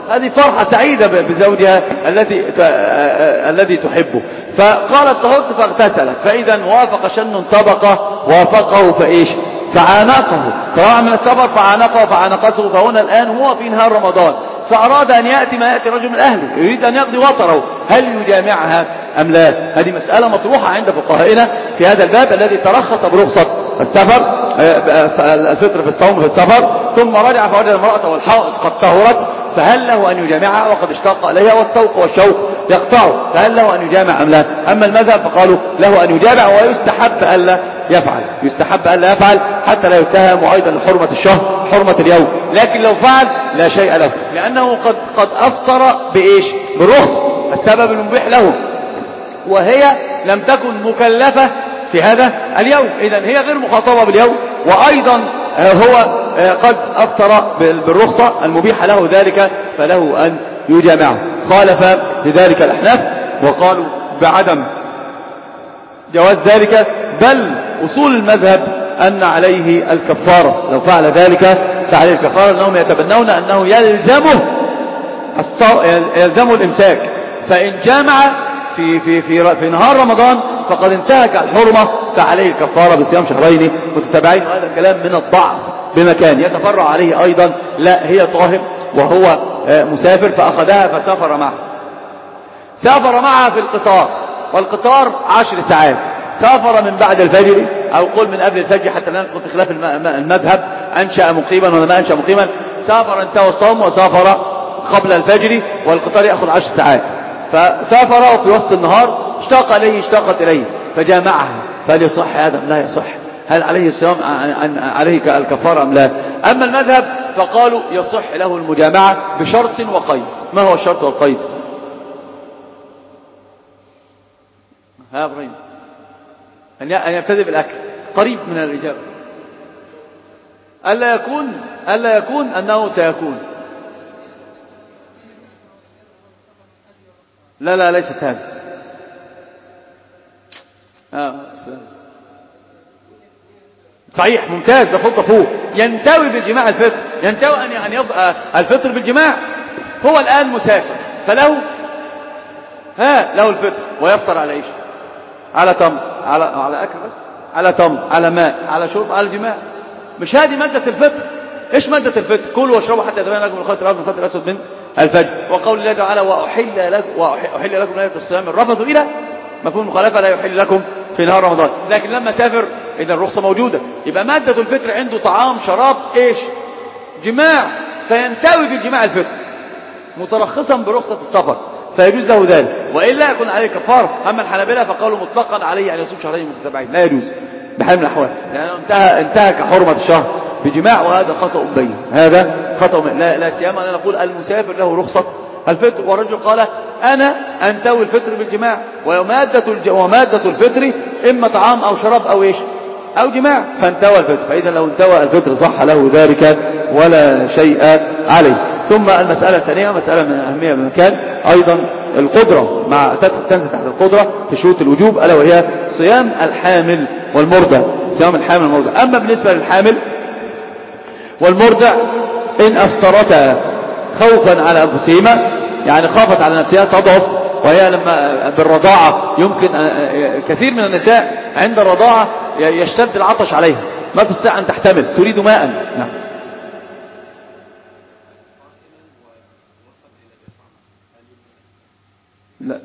هذه فرحة سعيدة بزوجها التي الذي تحبه. فقالت طهرت فاغتسلت، فإذا وافق شن طبقة وافقه فإيش فعانقه، طلع من السفر فعانقه فعانقته. فهنا الآن هو في نهار رمضان، فأراد أن يأتي ما يأتي رجل من أهله يريد أن يقضي وطره، هل يجامعها أم لا؟ هذه مسألة مطروحة عند فقهائنا في هذا الباب الذي ترخص برخصة السفر الفطر في الصوم في السفر، ثم رجع فوجد امرأته والحائض قد طهرت، فهل له أن يجامعها وقد اشتاق إليها والطوق والشوق يقطعه، فهل له أن يجامع أم لا؟ أما المذهب فقالوا له أن يجامع ويستحب ألا يفعل، يستحب ألا يفعل حتى لا يتهم أيضا لحرمة الشهر حرمة اليوم، لكن لو فعل لا شيء له، لأنه قد قد أفطر بإيش بالرخصة السبب المبيح له، وهي لم تكن مكلفة في هذا اليوم، إذن هي غير مخاطبة باليوم، وأيضا هو قد أفطر بالرخصة المبيحة له ذلك، فله أن يجامعه. خالف لذلك الأحناف وقالوا بعدم جواز ذلك، بل أصول المذهب أن عليه الكفارة، لو فعل ذلك فعليه الكفارة، أنهم يتبنون أنه يلزمه الصو... يلزمه الإمساك، فإن جامع في, في, في, في نهار رمضان فقد انتهك الحرمة فعليه الكفارة بصيام شهرين متتابعين. وهذا كلام من الضعف بمكان. يتفرع عليه أيضا لا هي طاهر وهو مسافر فأخذها فسافر معه، سافر معها في القطار، والقطار عشر ساعات، سافر من بعد الفجر أو قل من قبل الفجر حتى لا ندخل في خلاف المذهب أنشأ مقيما ولا ما أنشأ مقيما، سافر انتهى الصوم وسافر قبل الفجر والقطار يأخذ عشر ساعات، فسافر وفي وسط النهار اشتاق إليه اشتاقت إليه فجامعها، فهل يصح هذا؟ لا يصح. هل عليه الصيام عليه الكفارة أم لا؟ أما المذهب فقالوا يصح له المجامعة بشرط وقيد. ما هو الشرط والقيد؟ ها إبراهيم أن يبتدئ بالأكل، قريب من الإجابة. ألا يكون ألا يكون أنه سيكون لا لا ليست هذه. آه صحيح ممتاز، ده خطة فوق. ينتوي بالجماع الفطر، ينتوي أن يعني الفطر بالجماع. هو الآن مسافر فله ها له الفطر ويفطر على ايش؟ على تمر، على على اكل بس، على تمر، على ماء، على شرب، على الجماع. مش هذه مادة الفطر. ايش مادة الفطر؟ كلوا واشربوا حتى يتبين لكم الخيط الابيض من الخيط الاسود من الفجر، وقول الله تعالى واحل لكم واحل لكم ليله الصيام الرفث الى مفهوم المخالفه لا يحل لكم في نهار رمضان. لكن لما سافر اذا الرخصه موجوده، يبقى مادة الفطر عنده طعام شراب ايش؟ جماع، فينتوي بالجماع الفطر مترخصا برخصة السفر فيجوز له ذلك، وإلا يكون عليه كفارة. أما الحنابلة فقالوا مطلقا عليه أن يصوم شهرين متتابعين لا يجوز بحال من الأحوال، لأنه انتهى انتهك حرمة الشهر بجماع، وهذا خطأ بين، هذا خطأ بين. لا, لا سيما أن نقول المسافر له رخصة الفطر، والرجل قال أنا أنتوي الفطر بالجماع، ومادة الج... ومادة الفطر إما طعام أو شراب أو إيش أو جماع، فانتوى الفطر. فإذا لو انتوى الفطر صح له ذلك ولا شيء عليه. ثم المسألة الثانية مسألة من أهمية بمكان أيضا القدرة، مع تنزل تحت القدرة في شروط الوجوب، ألا وهي صيام الحامل والمرضع. صيام الحامل والمرضع. أما بالنسبة للحامل والمرضع إن أفطرتا خوفا على أنفسهما، يعني خافت على نفسها تضعف، وهي لما بالرضاعة يمكن كثير من النساء عند الرضاعة يشتد العطش عليها ما تستطيع أن تحتمل، تريد ماء. نعم. لا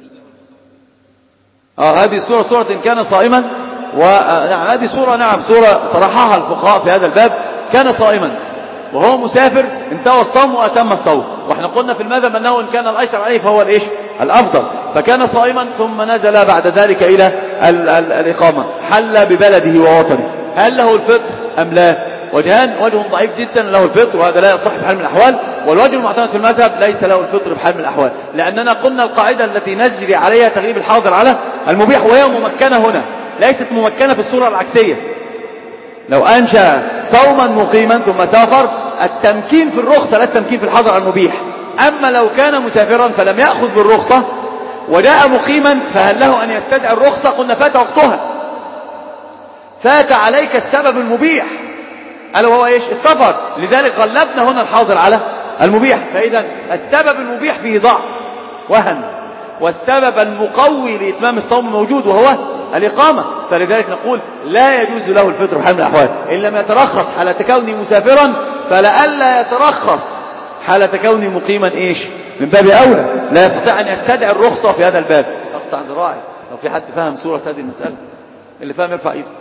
آه هذه الصورة صورة إن كان صائما، ونعم هذه صورة نعم صورة طرحها الفقهاء في هذا الباب. كان صائما وهو مسافر انتهى الصوم وأتم الصوم، واحنا قلنا في المذهب أنه إن كان الأيسر عليه فهو الإيش الأفضل، فكان صائما ثم نزل بعد ذلك إلى ال ال الإقامة، حل ببلده ووطنه، هل له الفطر أم لا؟ وجهان، وجه ضعيف جدا له الفطر وهذا لا يصح بحال من الأحوال، والوجه المعتمد في المذهب ليس له الفطر بحال من الأحوال، لأننا قلنا القاعدة التي نجري عليها تغليب الحاضر على المبيح، وهي ممكنة هنا، ليست ممكنة في الصورة العكسية. لو أنشأ صوما مقيما ثم سافر، التمكين في الرخصة لا التمكين في الحاضر على المبيح. أما لو كان مسافرا فلم يأخذ بالرخصة وجاء مقيما فهل له أن يستدعي الرخصة؟ قلنا فات وقتها، فات عليك السبب المبيح ألا وهو إيش السفر، لذلك غلبنا هنا الحاضر على المبيح. فإذا السبب المبيح فيه ضعف وهن، والسبب المقوي لإتمام الصوم موجود وهو الإقامة. فلذلك نقول لا يجوز له الفطر بحال من الأحوال إن لم يترخص حالة كونه مسافرا، فلئلا يترخص حالة كونه مقيما إيش من باب أولى. لا يستطيع أن يستدعي الرخصة في هذا الباب. أقطع ذراعي لو في حد فهم سورة هذه المسألة، اللي فهم يرفع إيده.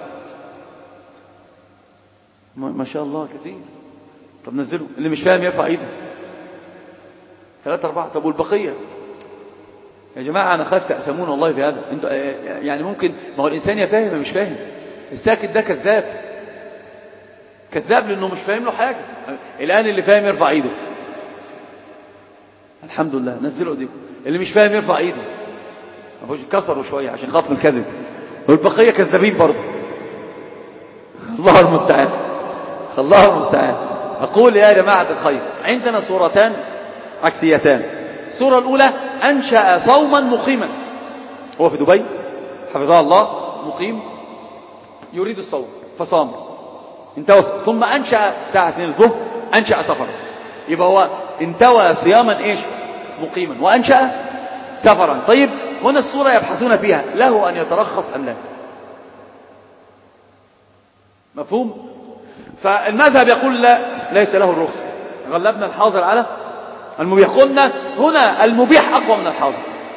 ما شاء الله كثير. طب نزله. اللي مش فاهم يرفع إيده. ثلاثة أربعة. طب والبقية يا جماعة؟ أنا خايف تأسمون والله في هذا. انتوا يعني ممكن، ما هو الإنسان يا فاهم مش فاهم. الساكت ده كذاب، كذاب لأنه مش فاهم له حاجة. الآن اللي فاهم يرفع إيده. الحمد لله. نزلوا ايديكم. اللي مش فاهم يرفع إيده. أبوش كسروا شوية عشان خاف من الكذب. والبقية كذابين برضه. الله المستعان، الله المستعان. أقول يا جماعة الخير، عندنا صورتان عكسيتان. الصورة الأولى أنشأ صوما مقيما، هو في دبي حفظه الله مقيم يريد الصوم فصام انتوى، ثم أنشأ الساعة اثنين الظهر أنشأ سفرا. يبقى هو انتوى صياما إيش مقيما وأنشأ سفرا. طيب هنا الصورة يبحثون فيها له أن يترخص أم لا؟ مفهوم؟ فالمذهب يقول لا، ليس له الرخصة. غلبنا الحاضر على المبيح. قلنا هنا المبيح أقوى من الحاضر،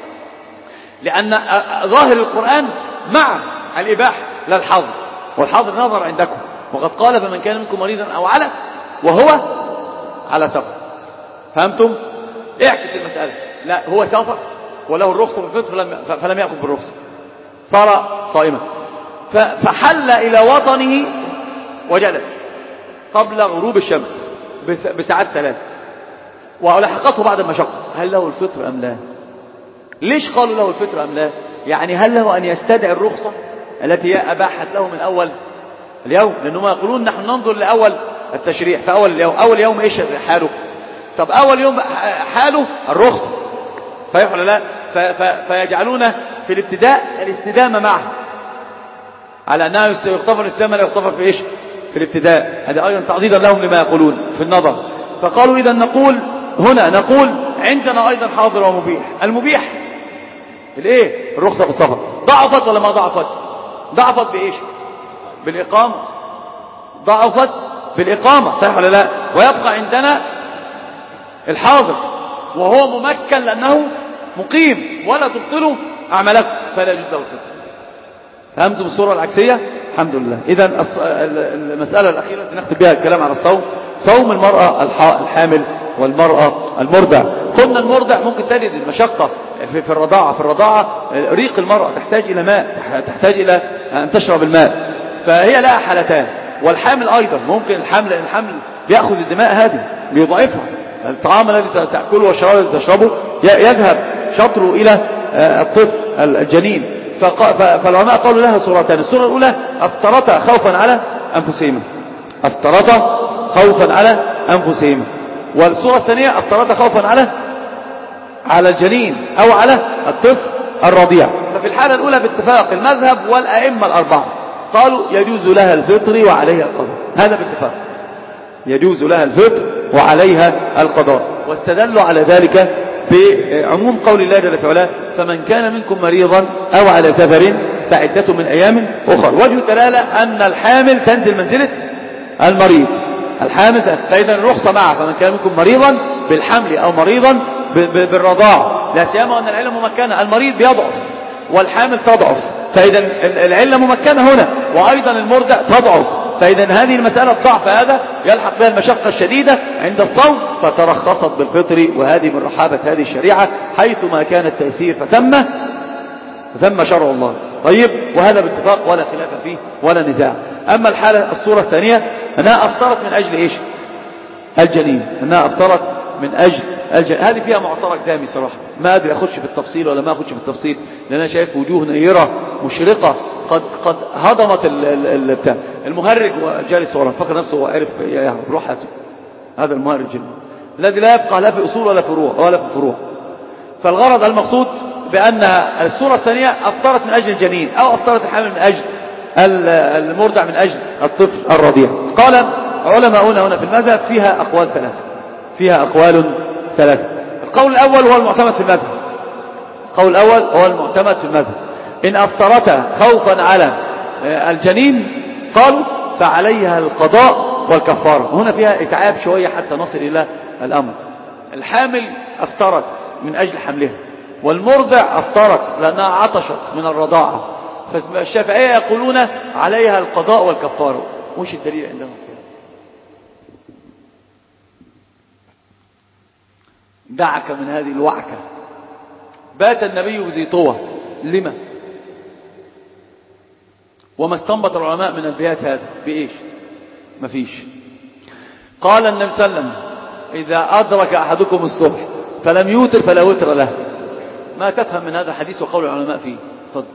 لأن ظاهر القرآن مع الإباحة لا الحاضر، والحاضر نظر عندكم. وقد قال فمن كان منكم مريضا أو على وهو على سفر. فهمتم؟ اعكس المسألة. لا، هو سافر وله الرخصة بالفطر فلم, فلم يأخذ بالرخصة، صار صائما. فحل إلى وطنه وجلس قبل غروب الشمس بساعات ثلاث ولحقته بعد المشقة. هل له الفطر أم لا؟ ليش قالوا له الفطر أم لا؟ يعني هل له أن يستدعي الرخصة التي هي أباحت له من أول اليوم؟ لأنهم يقولون نحن ننظر لأول التشريع، فأول اليوم أول يوم إيش حاله؟ طب أول يوم حاله الرخصة، صحيح ولا لا؟ فيجعلون في الابتداء الاستدامة معه على أنها يغتفر الاستدامة لا يغتفر في إيش في الابتداء. هذا أيضا تعضيدا لهم لما يقولون في النظر. فقالوا إذا نقول هنا نقول عندنا أيضا حاضر ومبيح. المبيح الايه الرخصة في السفر ضعفت ولا ما ضعفت؟ ضعفت بإيش؟ بالإقامة. ضعفت بالإقامة، صحيح ولا لا؟ ويبقى عندنا الحاضر وهو ممكن لأنه مقيم ولا تبطلوا أعمالكم فلا يجوز له الفطر. فهمتم الصورة العكسية؟ الحمد لله. إذا المسألة الأخيرة التي نختم بها الكلام على الصوم، صوم المرأة الحامل والمرأة المرضع. قلنا المرضع ممكن تجد المشقة في الرضاعة. في الرضاعة ريق المرأة تحتاج إلى ماء، تحتاج إلى أن تشرب الماء، فهي لها حالتان. والحامل أيضا ممكن الحمل الحمل بيأخذ الدماء هذه بيضعفها. الطعام الذي تأكله والشراب الذي تشربه يذهب شطره إلى الطفل الجنين. فالعلماء قالوا لها صورتان. الصورة الأولى أفطرتا خوفا على أنفسهما، أفطرتا خوفا على أنفسهما. والصورة الثانية أفطرتا خوفا على على الجنين أو على الطفل الرضيع. ففي الحالة الأولى باتفاق المذهب والأئمة الأربعة قالوا يجوز لها الفطر وعليها القضاء. هذا باتفاق، يجوز لها الفطر وعليها القضاء. واستدلوا على ذلك بعموم قول الله جل في علاه فمن كان منكم مريضا أو على سفر فعدة من أيام أخرى. وجه الدلالة أن الحامل تنزل منزلة المريض. الحامل فإذا الرخصة معه فمن كان منكم مريضا بالحمل أو مريضا بالرضاعة، لا سيما أن العلة ممكنة. المريض بيضعف والحامل تضعف، فإذا العلة ممكنة هنا، وأيضا المرضع تضعف. فإذا هذه المسألة الضعف هذا يلحق بها المشقة الشديدة عند الصوم فترخصت بالفطر. وهذه من رحابة هذه الشريعة، حيث ما كان التيسير فتم فتم شرع الله. طيب، وهذا باتفاق ولا خلاف فيه ولا نزاع. أما الحالة الصورة الثانية أنها أفطرت من أجل إيش؟ الجنين. أنها أفطرت من أجل الجنين. هذه فيها معترك دامي صراحة، ما أدري أخش في التفصيل ولا ما أخش في التفصيل، لأن أنا شايف وجوه نيرة مشرقة قد قد هضمت البتاع. المهرج وجالس ورا فكر نفسه وعرف روح هاته. هذا المهرج الذي لا يبقى لا في أصول ولا فروع ولا في فروع. فالغرض المقصود بأن الصورة الثانية أفطرت من أجل الجنين أو أفطرت الحامل من أجل المرضع من أجل الطفل الرضيع. قال علماؤنا هنا في المذهب فيها أقوال ثلاثة. فيها أقوال ثلاثة. القول الأول هو المعتمد في المذهب القول الأول هو المعتمد في المذهب إن أفطرتا خوفا على الجنين قالوا فعليها القضاء والكفارة. هنا فيها إتعاب شوية حتى نصل إلى الأمر. الحامل أفطرت من أجل حملها، والمرضع أفطرت لأنها عطشت من الرضاعة، فالشافعية يقولون عليها القضاء والكفارة. وش الدليل عندهم فيها؟ دعك من هذه الوعكة. بات النبي بذي طوى، لما؟ وما استنبط العلماء من البيات هذا بإيش؟ مفيش. قال النبي صلى الله عليه وسلم إذا أدرك أحدكم الصبح فلم يوتر فلا وتر له. ما تفهم من هذا الحديث وقول العلماء فيه؟ تفضل.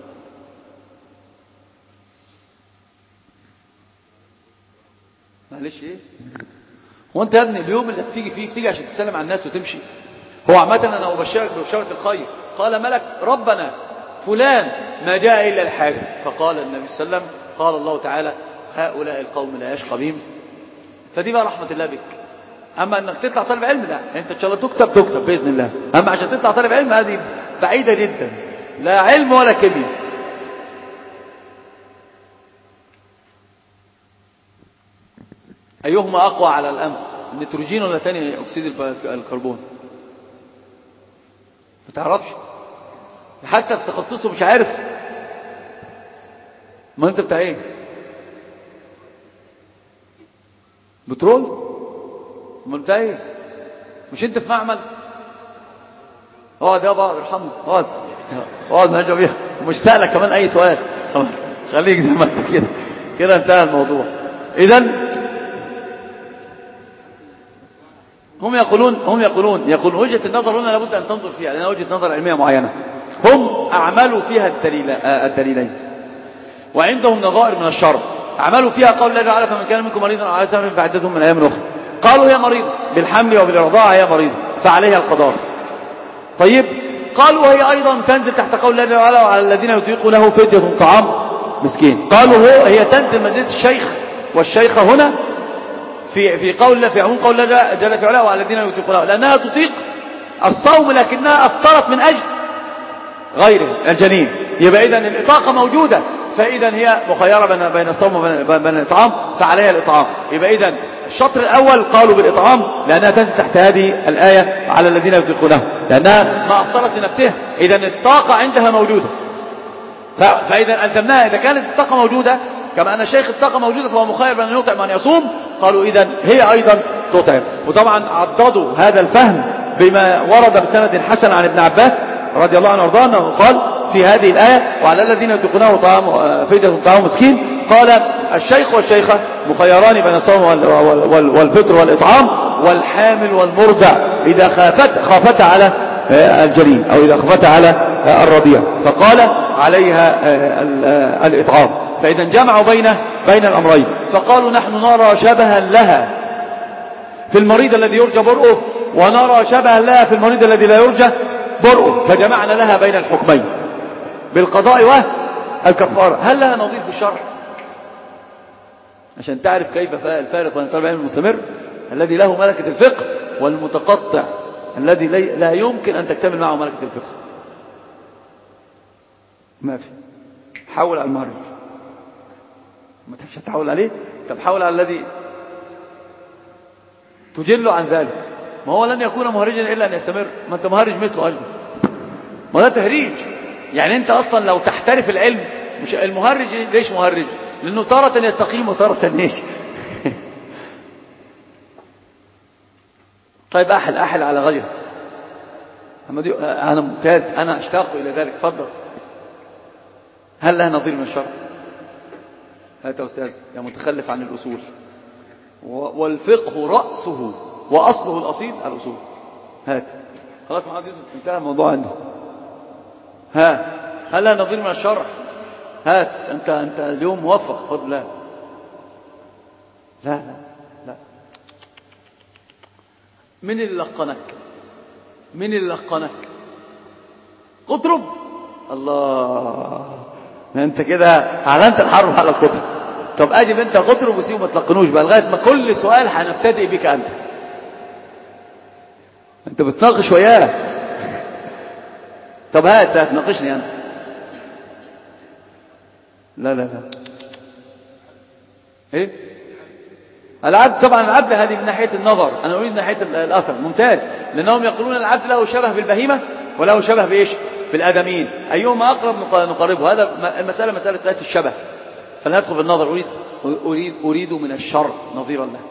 معلش ايه هو انت يا ابني اليوم اللي بتيجي فيه بتيجي عشان تسلم على الناس وتمشي؟ هو عامة انا ابشرك ببشارة الخير. قال ملك ربنا فلان ما جاء الا الحاجة. فقال النبي صلى الله عليه وسلم قال الله تعالى هؤلاء القوم لا يشقى بهم. فدي بقى رحمة الله بك. اما انك تطلع طالب علم لا، انت ان شاء الله تكتب تكتب باذن الله. اما عشان تطلع طالب علم هذه بعيدة جدا، لا علم ولا كيمياء. أيهما أقوى على الأنف، النيتروجين ولا ثاني أكسيد الكربون؟ ما تعرفش حتى في تخصصه مش عارف. ما أنت بتاع إيه؟ بترول؟ ما بتاع إيه؟ مش أنت في معمل؟ اقعد يا بابا ارحمني، اقعد اقعد نرجع بيها. ومش سألك كمان أي سؤال، خلاص خليك زي ما أنت كده كده انتهى الموضوع. إذن هم يقولون هم يقولون يقول وجهة النظر هنا لابد أن تنظر فيها لأنها وجهة نظر علمية معينة. هم أعملوا فيها الدليل الدليلين وعندهم نظائر من الشرع. أعملوا فيها قول الله تعالى فمن كان منكم مريضا أو على سفر فعدة من أيام أخرى. قالوا هي مريضة بالحمل وبالرضاعة، هي مريضة فعليها القضاء. طيب قالوا هي أيضا تنزل تحت قول الله تعالى وعلى الذين يطيقونه فدية طعام مسكين. قالوا هو هي تنزل منزلة الشيخ والشيخة هنا في في قول في عموم قول الله جل في علاه وعلى الذين يطيقونه، لأنها تطيق الصوم لكنها أفطرت من أجل غيره الجنين. يبقى إذن الإطاقة موجودة، فإذا هي مخيرة بين بين الصوم وبين الإطعام فعليها الإطعام. يبقى إذن الشطر الأول قالوا بالإطعام لأنها تنزل تحت هذه الآية على الذين يطيقونه، لأنها ما أفطرت لنفسها. إذن الطاقة عندها موجودة، فإذا ألزمناها إذا كانت الطاقة موجودة كما أن الشيخ الطاقة موجودة فهو مخير بأن يطعم وأن يصوم. قالوا إذن هي أيضا تطعم. وطبعا عضدوا هذا الفهم بما ورد بسند حسن عن ابن عباس رضي الله عنه وارضاه أنه قال في هذه الآية وعلى الذين يطيقونه طعام فدية طعام مسكين، قال الشيخ والشيخة مخيران بين الصوم والفطر والإطعام، والحامل والمرضع إذا خافت خافت على الجنين أو إذا خافت على الرضيع فقال عليها الإطعام. فإذا جمعوا بين بين الأمرين. فقالوا نحن نرى شبها لها في المريض الذي يرجى برؤه ونرى شبها لها في المريض الذي لا يرجى برؤه، فجمعنا لها بين الحكمين بالقضاء والكفارة. هل لها نظير في الشرع؟ عشان تعرف كيف الفارق بين طالب العلم المستمر الذي له ملكة الفقه والمتقطع الذي لا يمكن أن تكتمل معه ملكة الفقه. ما في. حول على المهرج، ما تمشي تحول عليه. طب حول على الذي تجل عن ذلك. ما هو لن يكون مهرجا إلا أن يستمر. ما أنت مهرج مثله أيضا، ما ده تهريج. يعني أنت أصلا لو تحترف العلم مش المهرج. ليش مهرج؟ لأنه تارة يستقيم وتارة ليش. طيب أحل أحل على غيره. أنا ممتاز، أنا أشتاق إلى ذلك. تفضل. هل لها نظير من الشرع؟ هات يا أستاذ يا متخلف عن الأصول. والفقه رأسه وأصله الأصيل الأصول. هات. خلاص محمد يوسف انتهى الموضوع عندي. ها هل لها نظير من الشرع؟ هات. أنت أنت اليوم موفق فضل الله. لا لا لا. من اللي لقنك؟ من اللي لقنك؟ قطرب. الله، انت كده اعلنت الحرب على القطرب. طب اجب انت قطرب وسيبه ما تلقنوش بقى لغايه ما كل سؤال هنبتدئ بك انت. انت بتناقش وياه. طب هات هتناقشني انا. لا لا لا ايه العبد؟ طبعا العبد هذه من ناحية النظر، انا اريد من ناحية الاثر. ممتاز، لانهم يقولون العبد له شبه بالبهيمة وله شبه بايش؟ بالادمين. ايهما اقرب نقربه. هذا المسألة مسألة قياس الشبه، فلا ندخل بالنظر. اريد اريد اريد من الشر نظيرا له.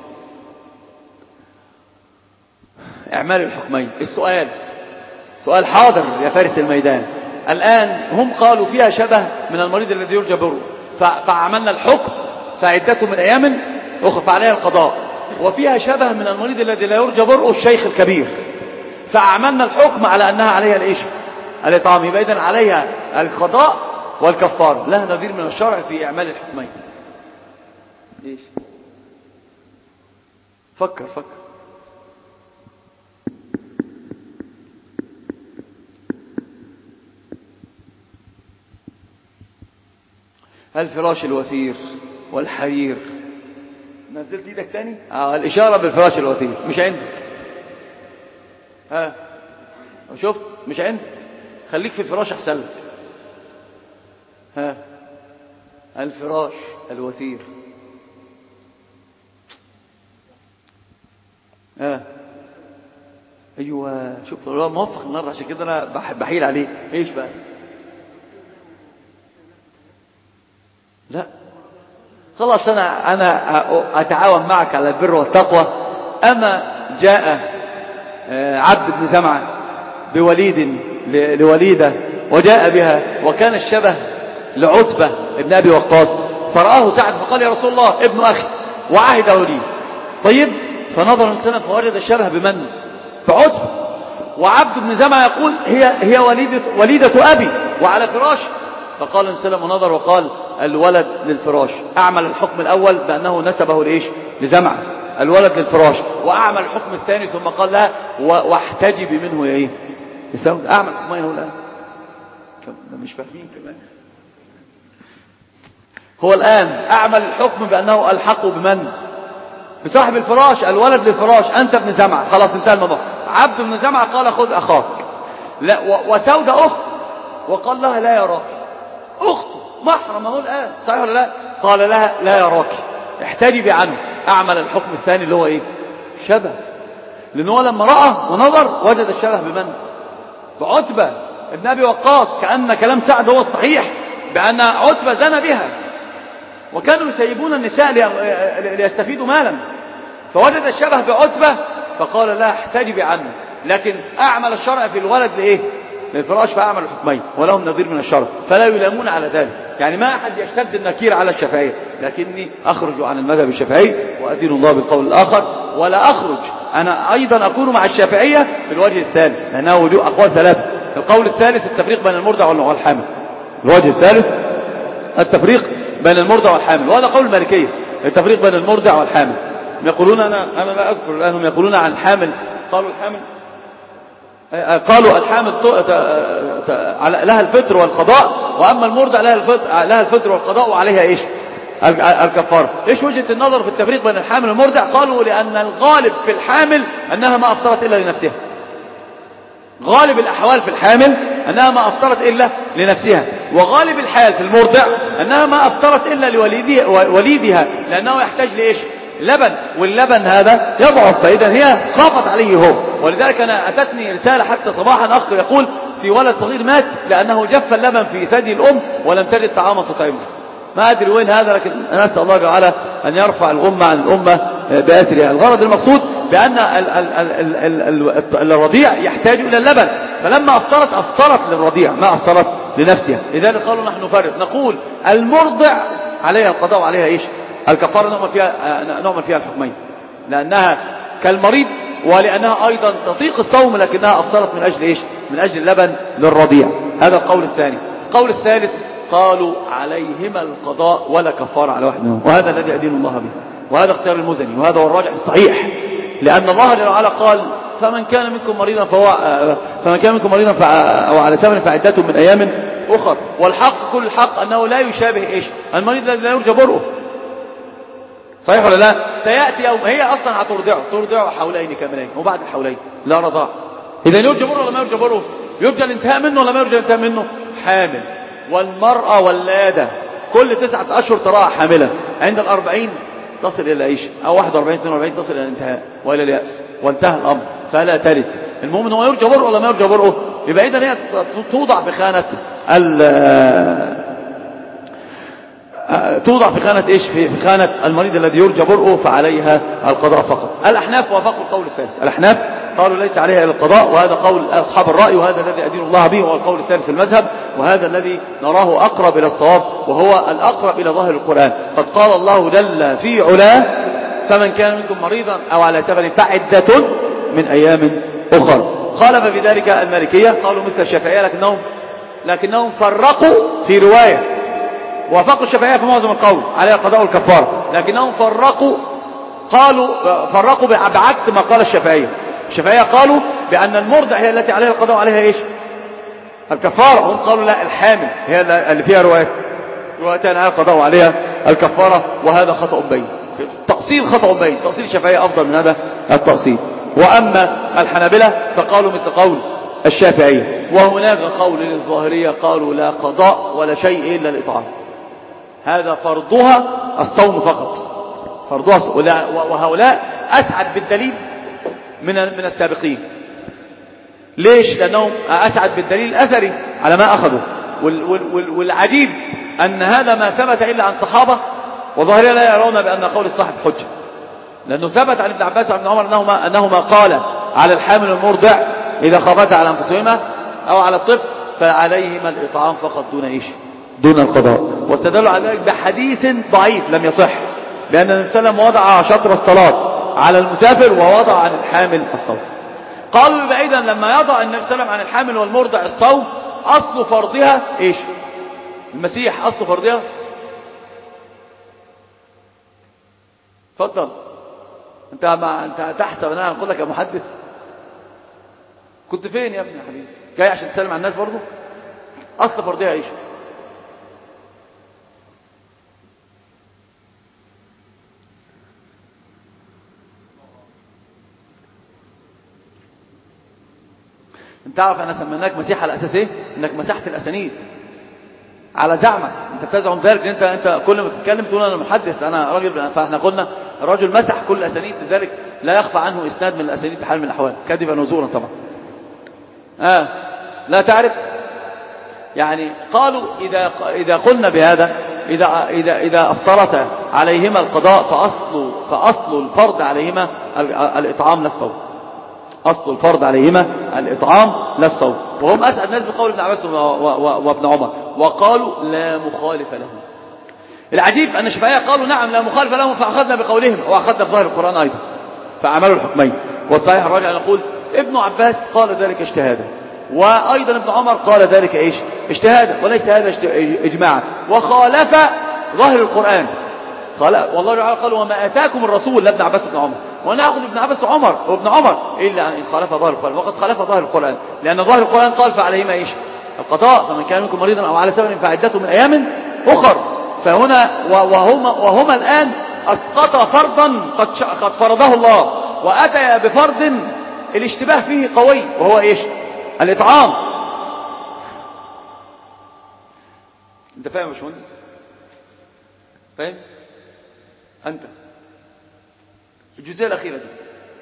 اعمال الحكمين. السؤال سؤال حاضر يا فارس الميدان. الآن هم قالوا فيها شبه من المريض الذي يرجى بره، فعملنا الحكم فعدته من أيام أخرى فعليها القضاء. وفيها شبه من المريض الذي لا يرجى بره، الشيخ الكبير، فعملنا الحكم على أنها عليها الإيش؟ الإطعام. يبقى إذن عليها القضاء والكفار. لها نظير من الشرع في إعمال الحكمين. إيش؟ فكر فكر. الفراش الوثير والحرير. نزلت ايدك تاني؟ اه الاشاره بالفراش الوثير مش عندك. ها شفت؟ مش عندك. خليك في الفراش احسن لك. ها الفراش الوثير. ها ايوه شوف والله موفق النهارده، عشان كده انا بحيل عليه. ايش بقى؟ لا خلاص أنا أنا أتعاون معك على البر والتقوى. أما جاء عبد بن زمعة بوليد لوليدة وجاء بها، وكان الشبه لعتبة ابن أبي وقاص، فرآه سعد فقال يا رسول الله ابن أخي وعهده لي. طيب فنظر الإنسان فوجد الشبه بمن؟ بعتبة. وعبد بن زمعة يقول هي هي وليدة وليدة أبي وعلى فراش. فقال الإنسان ونظر وقال الولد للفراش. أعمل الحكم الأول بأنه نسبه لإيش؟ لزمعة، الولد للفراش. وأعمل الحكم الثاني ثم قال لها واحتجبي منه يا إيه؟ يساوي. أعمل ما يقول الآن مش فاهمين كمان. هو الآن أعمل الحكم بأنه ألحقه بمن؟ بصاحب الفراش. الولد للفراش، أنت ابن زمعة، خلاص انتهى الموضوع. عبد بن زمعة قال خذ أخاك. لا وسودة أخت، وقال لها لا يراك. أخته محرم اهو الآن، صحيح ولا لا؟ قال لها لا يراك احتجبي عنه. أعمل الحكم الثاني اللي هو إيه؟ شبه. لأنه لما رأى ونظر وجد الشبه بمن؟ بعتبة ابن أبي وقاص. كأن كلام سعد هو الصحيح بأن عتبة زنى بها، وكانوا يسيبون النساء ليستفيدوا مالا، فوجد الشبه بعتبة فقال لا احتجبي عنه. لكن أعمل الشرع في الولد لإيه؟ للفراش، فأعمل الحكمين ولهم نظير من الشرع، فلا يلامون على ذلك. يعني ما أحد يشتد النكير على الشافعية، لكني أخرج عن المذهب الشافعي وأدين الله بالقول الآخر، ولا أخرج أنا أيضا أكون مع الشافعية في الوجه الثالث، لأنه وجوه أقوال ثلاثة. القول الثالث التفريق بين المرضع والحامل. الوجه الثالث التفريق بين المرضع والحامل، وهذا قول المالكية، التفريق بين المرضع والحامل. يقولون أنا أنا لا أذكر الآن، هم يقولون عن الحامل، قالوا الحامل قالوا الحامل لها الفطر والقضاء، وأما المرضع لها الفطر, لها الفطر والقضاء وعليها إيش؟ الكفارة. إيش وجهة النظر في التفريق بين الحامل والمرضع؟ قالوا لأن الغالب في الحامل أنها ما أفطرت إلا لنفسها. غالب الأحوال في الحامل أنها ما أفطرت إلا لنفسها، وغالب الحال في المرضع أنها ما أفطرت إلا لوليدها، لأنه يحتاج لإيش؟ لبن، واللبن هذا يضعف، فإذا هي خافت عليه هو. ولذلك أنا أتتني رسالة حتى صباحا أخ يقول في ولد صغير مات لأنه جف اللبن في ثدي الأم ولم تجد طعاما تطعمه. ما أدري وين هذا، لكن أنا أسأل الله تعالى أن يرفع الغمة عن الأمة بأسرها. الغرض المقصود بأن الرضيع يحتاج إلى اللبن، فلما أفطرت أفطرت للرضيع ما أفطرت لنفسها. لذلك قالوا نحن نفرق، نقول المرضع عليها القضاء وعليها إيش؟ الكفارة. نعمل فيها نعمل فيها الحكمين، لأنها كالمريض، ولأنها أيضا تطيق الصوم لكنها أفطرت من أجل إيش؟ من أجل اللبن للرضيع. هذا القول الثاني. القول الثالث قالوا عليهما القضاء ولا كفارة على واحد منهم، وهذا الذي أدين الله به، وهذا اختيار المزني، وهذا هو الراجح الصحيح، لأن الله جل وعلا قال فمن كان منكم مريضا فهو فمن كان منكم مريضا أو على سفر فعدة من أيام أخر. والحق كل الحق أنه لا يشابه إيش؟ المريض الذي لا يرجى برؤه، صحيح ولا لا؟ سيأتي يوم هي أصلا هترضعه ترضعه حولين كاملين، وبعد الحولين لا رضاع، إذا يرجى بره ولا ما يرجى بره؟ يرجى الانتهاء منه ولا ما يرجى الانتهاء منه؟ حامل. والمرأة ولادة كل تسعة أشهر تراها حاملة، عند الأربعين تصل إلى العيش، أو واحد وأربعين اثنين وأربعين تصل إلى الانتهاء وإلى اليأس وانتهى الأمر فلا تلد. المهم أنه يرجى بره ولا ما يرجى بره؟ يبقى إذن هي توضع في خانة توضع في خانة إيش؟ في خانة المريض الذي يرجى برؤه فعليها القضاء فقط. الأحناف وافقوا القول الثالث، الأحناف قالوا ليس عليها إلا القضاء، وهذا قول أصحاب الرأي، وهذا الذي أدين الله به، وهو القول الثالث في المذهب، وهذا الذي نراه أقرب إلى الصواب، وهو الأقرب إلى ظاهر القرآن. قد قال الله جل في علاه: فمن كان منكم مريضا أو على سفر فعدة من أيام أخر. خالف في ذلك المالكية، قالوا مثل الشافعية، لكنهم لكنهم فرقوا في رواية، وافقوا الشافعية في معظم القول عليها القضاء والكفارة، لكنهم فرقوا قالوا فرقوا بعكس ما قال الشافعية. الشافعية قالوا بأن المرضع هي التي عليها القضاء وعليها إيش؟ الكفارة. هم قالوا لا، الحامل هي اللي فيها روايات روايتان عليها القضاء وعليها الكفارة، وهذا خطأ بين، تأصيل خطأ بين، تأصيل الشافعية أفضل من هذا التأصيل. وأما الحنابلة فقالوا مثل قول الشافعية. وهناك قول للظاهرية قالوا لا قضاء ولا شيء إلا الإطعام، هذا فرضها الصوم فقط، فرضها الصوم. وهؤلاء أسعد بالدليل من من السابقين. ليش؟ لأنهم أسعد بالدليل الأثري على ما أخذوا. والعجيب أن هذا ما ثبت إلا عن صحابة، وظاهرية لا يرون بأن قول الصاحب حجة، لأنه ثبت عن ابن عباس وابن عمر أنهما, أنهما قال على الحامل والمرضع إذا خافتا على أنفسهما أو على الطفل فعليهما الإطعام فقط دون إيش؟ دون القضاء. واستدلوا على ذلك بحديث ضعيف لم يصح، بأن النبي صلى الله عليه وسلم وضع شطر الصلاة على المسافر ووضع عن الحامل الصوم. قالوا بعيدا لما يضع النبي صلى الله عليه وسلم عن الحامل والمرضع الصوم، أصل فرضها إيش؟ المسيح أصل فرضها. تفضل. انت ما انت تحسب ان انا هنقول لك يا محدث؟ كنت فين يا ابني يا حبيبي؟ جاي عشان تسلم على الناس برضو؟ اصل فرضها ايش؟ انت تعرف انا سميناك مسيح على اساس ايه؟ انك مسحت الاسانيد على زعمك. انت بتزعم ذلك، انت انت كل ما تتكلم تقول انا محدث، انا راجل. فاحنا قلنا الرجل مسح كل الاسانيد، لذلك لا يخفى عنه اسناد من الاسانيد بحال من الاحوال، كذبا وزورا طبعا. اه لا تعرف يعني. قالوا اذا اذا قلنا بهذا، اذا اذا اذا افطرت عليهما القضاء فاصل فاصل الفرض عليهما الاطعام لا الصوم. اصل الفرض عليهما الاطعام لا الصوم. وهم اسعد الناس بقول ابن عباس وابن عمر، وقالوا لا مخالف لهم. العجيب ان الشافعية قالوا نعم لا مخالف لهم، فاخذنا بقولهم واخذنا بظاهر القرآن ايضا، فعملوا الحكمين. والصحيح الراجع نقول ابن عباس قال ذلك اجتهادا، وايضا ابن عمر قال ذلك ايش؟ اجتهادا، وليس هذا اجماعا، وخالف ظاهر القرآن. قال والله تعالى قال وما اتاكم الرسول، لابن عباس وابن عمر، وناخذ ابن عباس وعمر وابن عمر الا ان خالف ظاهر القرآن. وقد خالف ظاهر القرآن، لان ظاهر القرآن قال فعليهما ايش؟ القضاء، فمن كان منكم مريضا او على سفر فعدته من ايام اخر. فهنا وهما وهما الان اسقط فرضا قد قد فرضه الله، واتى بفرض الاشتباه فيه قوي، وهو ايش؟ الاطعام. انت فاهم يا باشمهندس؟ فاهم انت الجزئيه الاخيره دي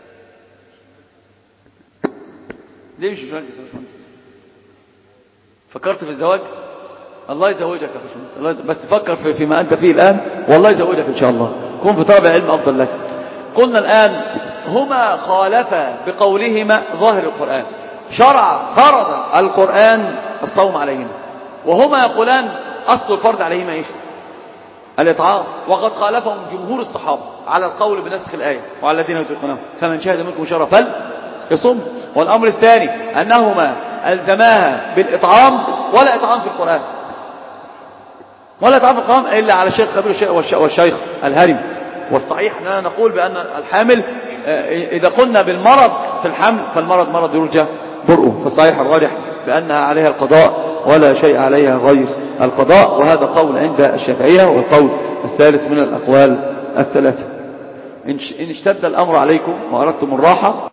ليه مش مركز يا باشمهندس؟ فكرت في الزواج؟ الله يزوجك يا باشمهندس، بس فكر في فيما انت فيه الان، والله يزوجك ان شاء الله. كن في طلب العلم افضل لك. قلنا الان هما خالفا بقولهما ظاهر القرآن، شرع فرض القرآن الصوم عليهما، وهما يقولان اصل الفرض عليهما ايش؟ الإطعام. وقد خالفهم جمهور الصحابة على القول بنسخ الآية وعلى الذين يطيقونه فمن شهد منكم شهرا فليصم. والأمر الثاني أنهما ألزماها بالإطعام، ولا إطعام في القرآن، ولا إطعام في القرآن إلا على الشيخ الخبير والشيخ الهرم. والصحيح أننا نقول بأن الحامل إذا قلنا بالمرض في الحمل فالمرض مرض يرجى برؤه، فالصحيح الراجح بأنها عليها القضاء ولا شيء عليها غير القضاء. وهذا قول عند الشافعية، والقول الثالث من الأقوال الثلاثة. إن اشتد الأمر عليكم وأردتم الراحة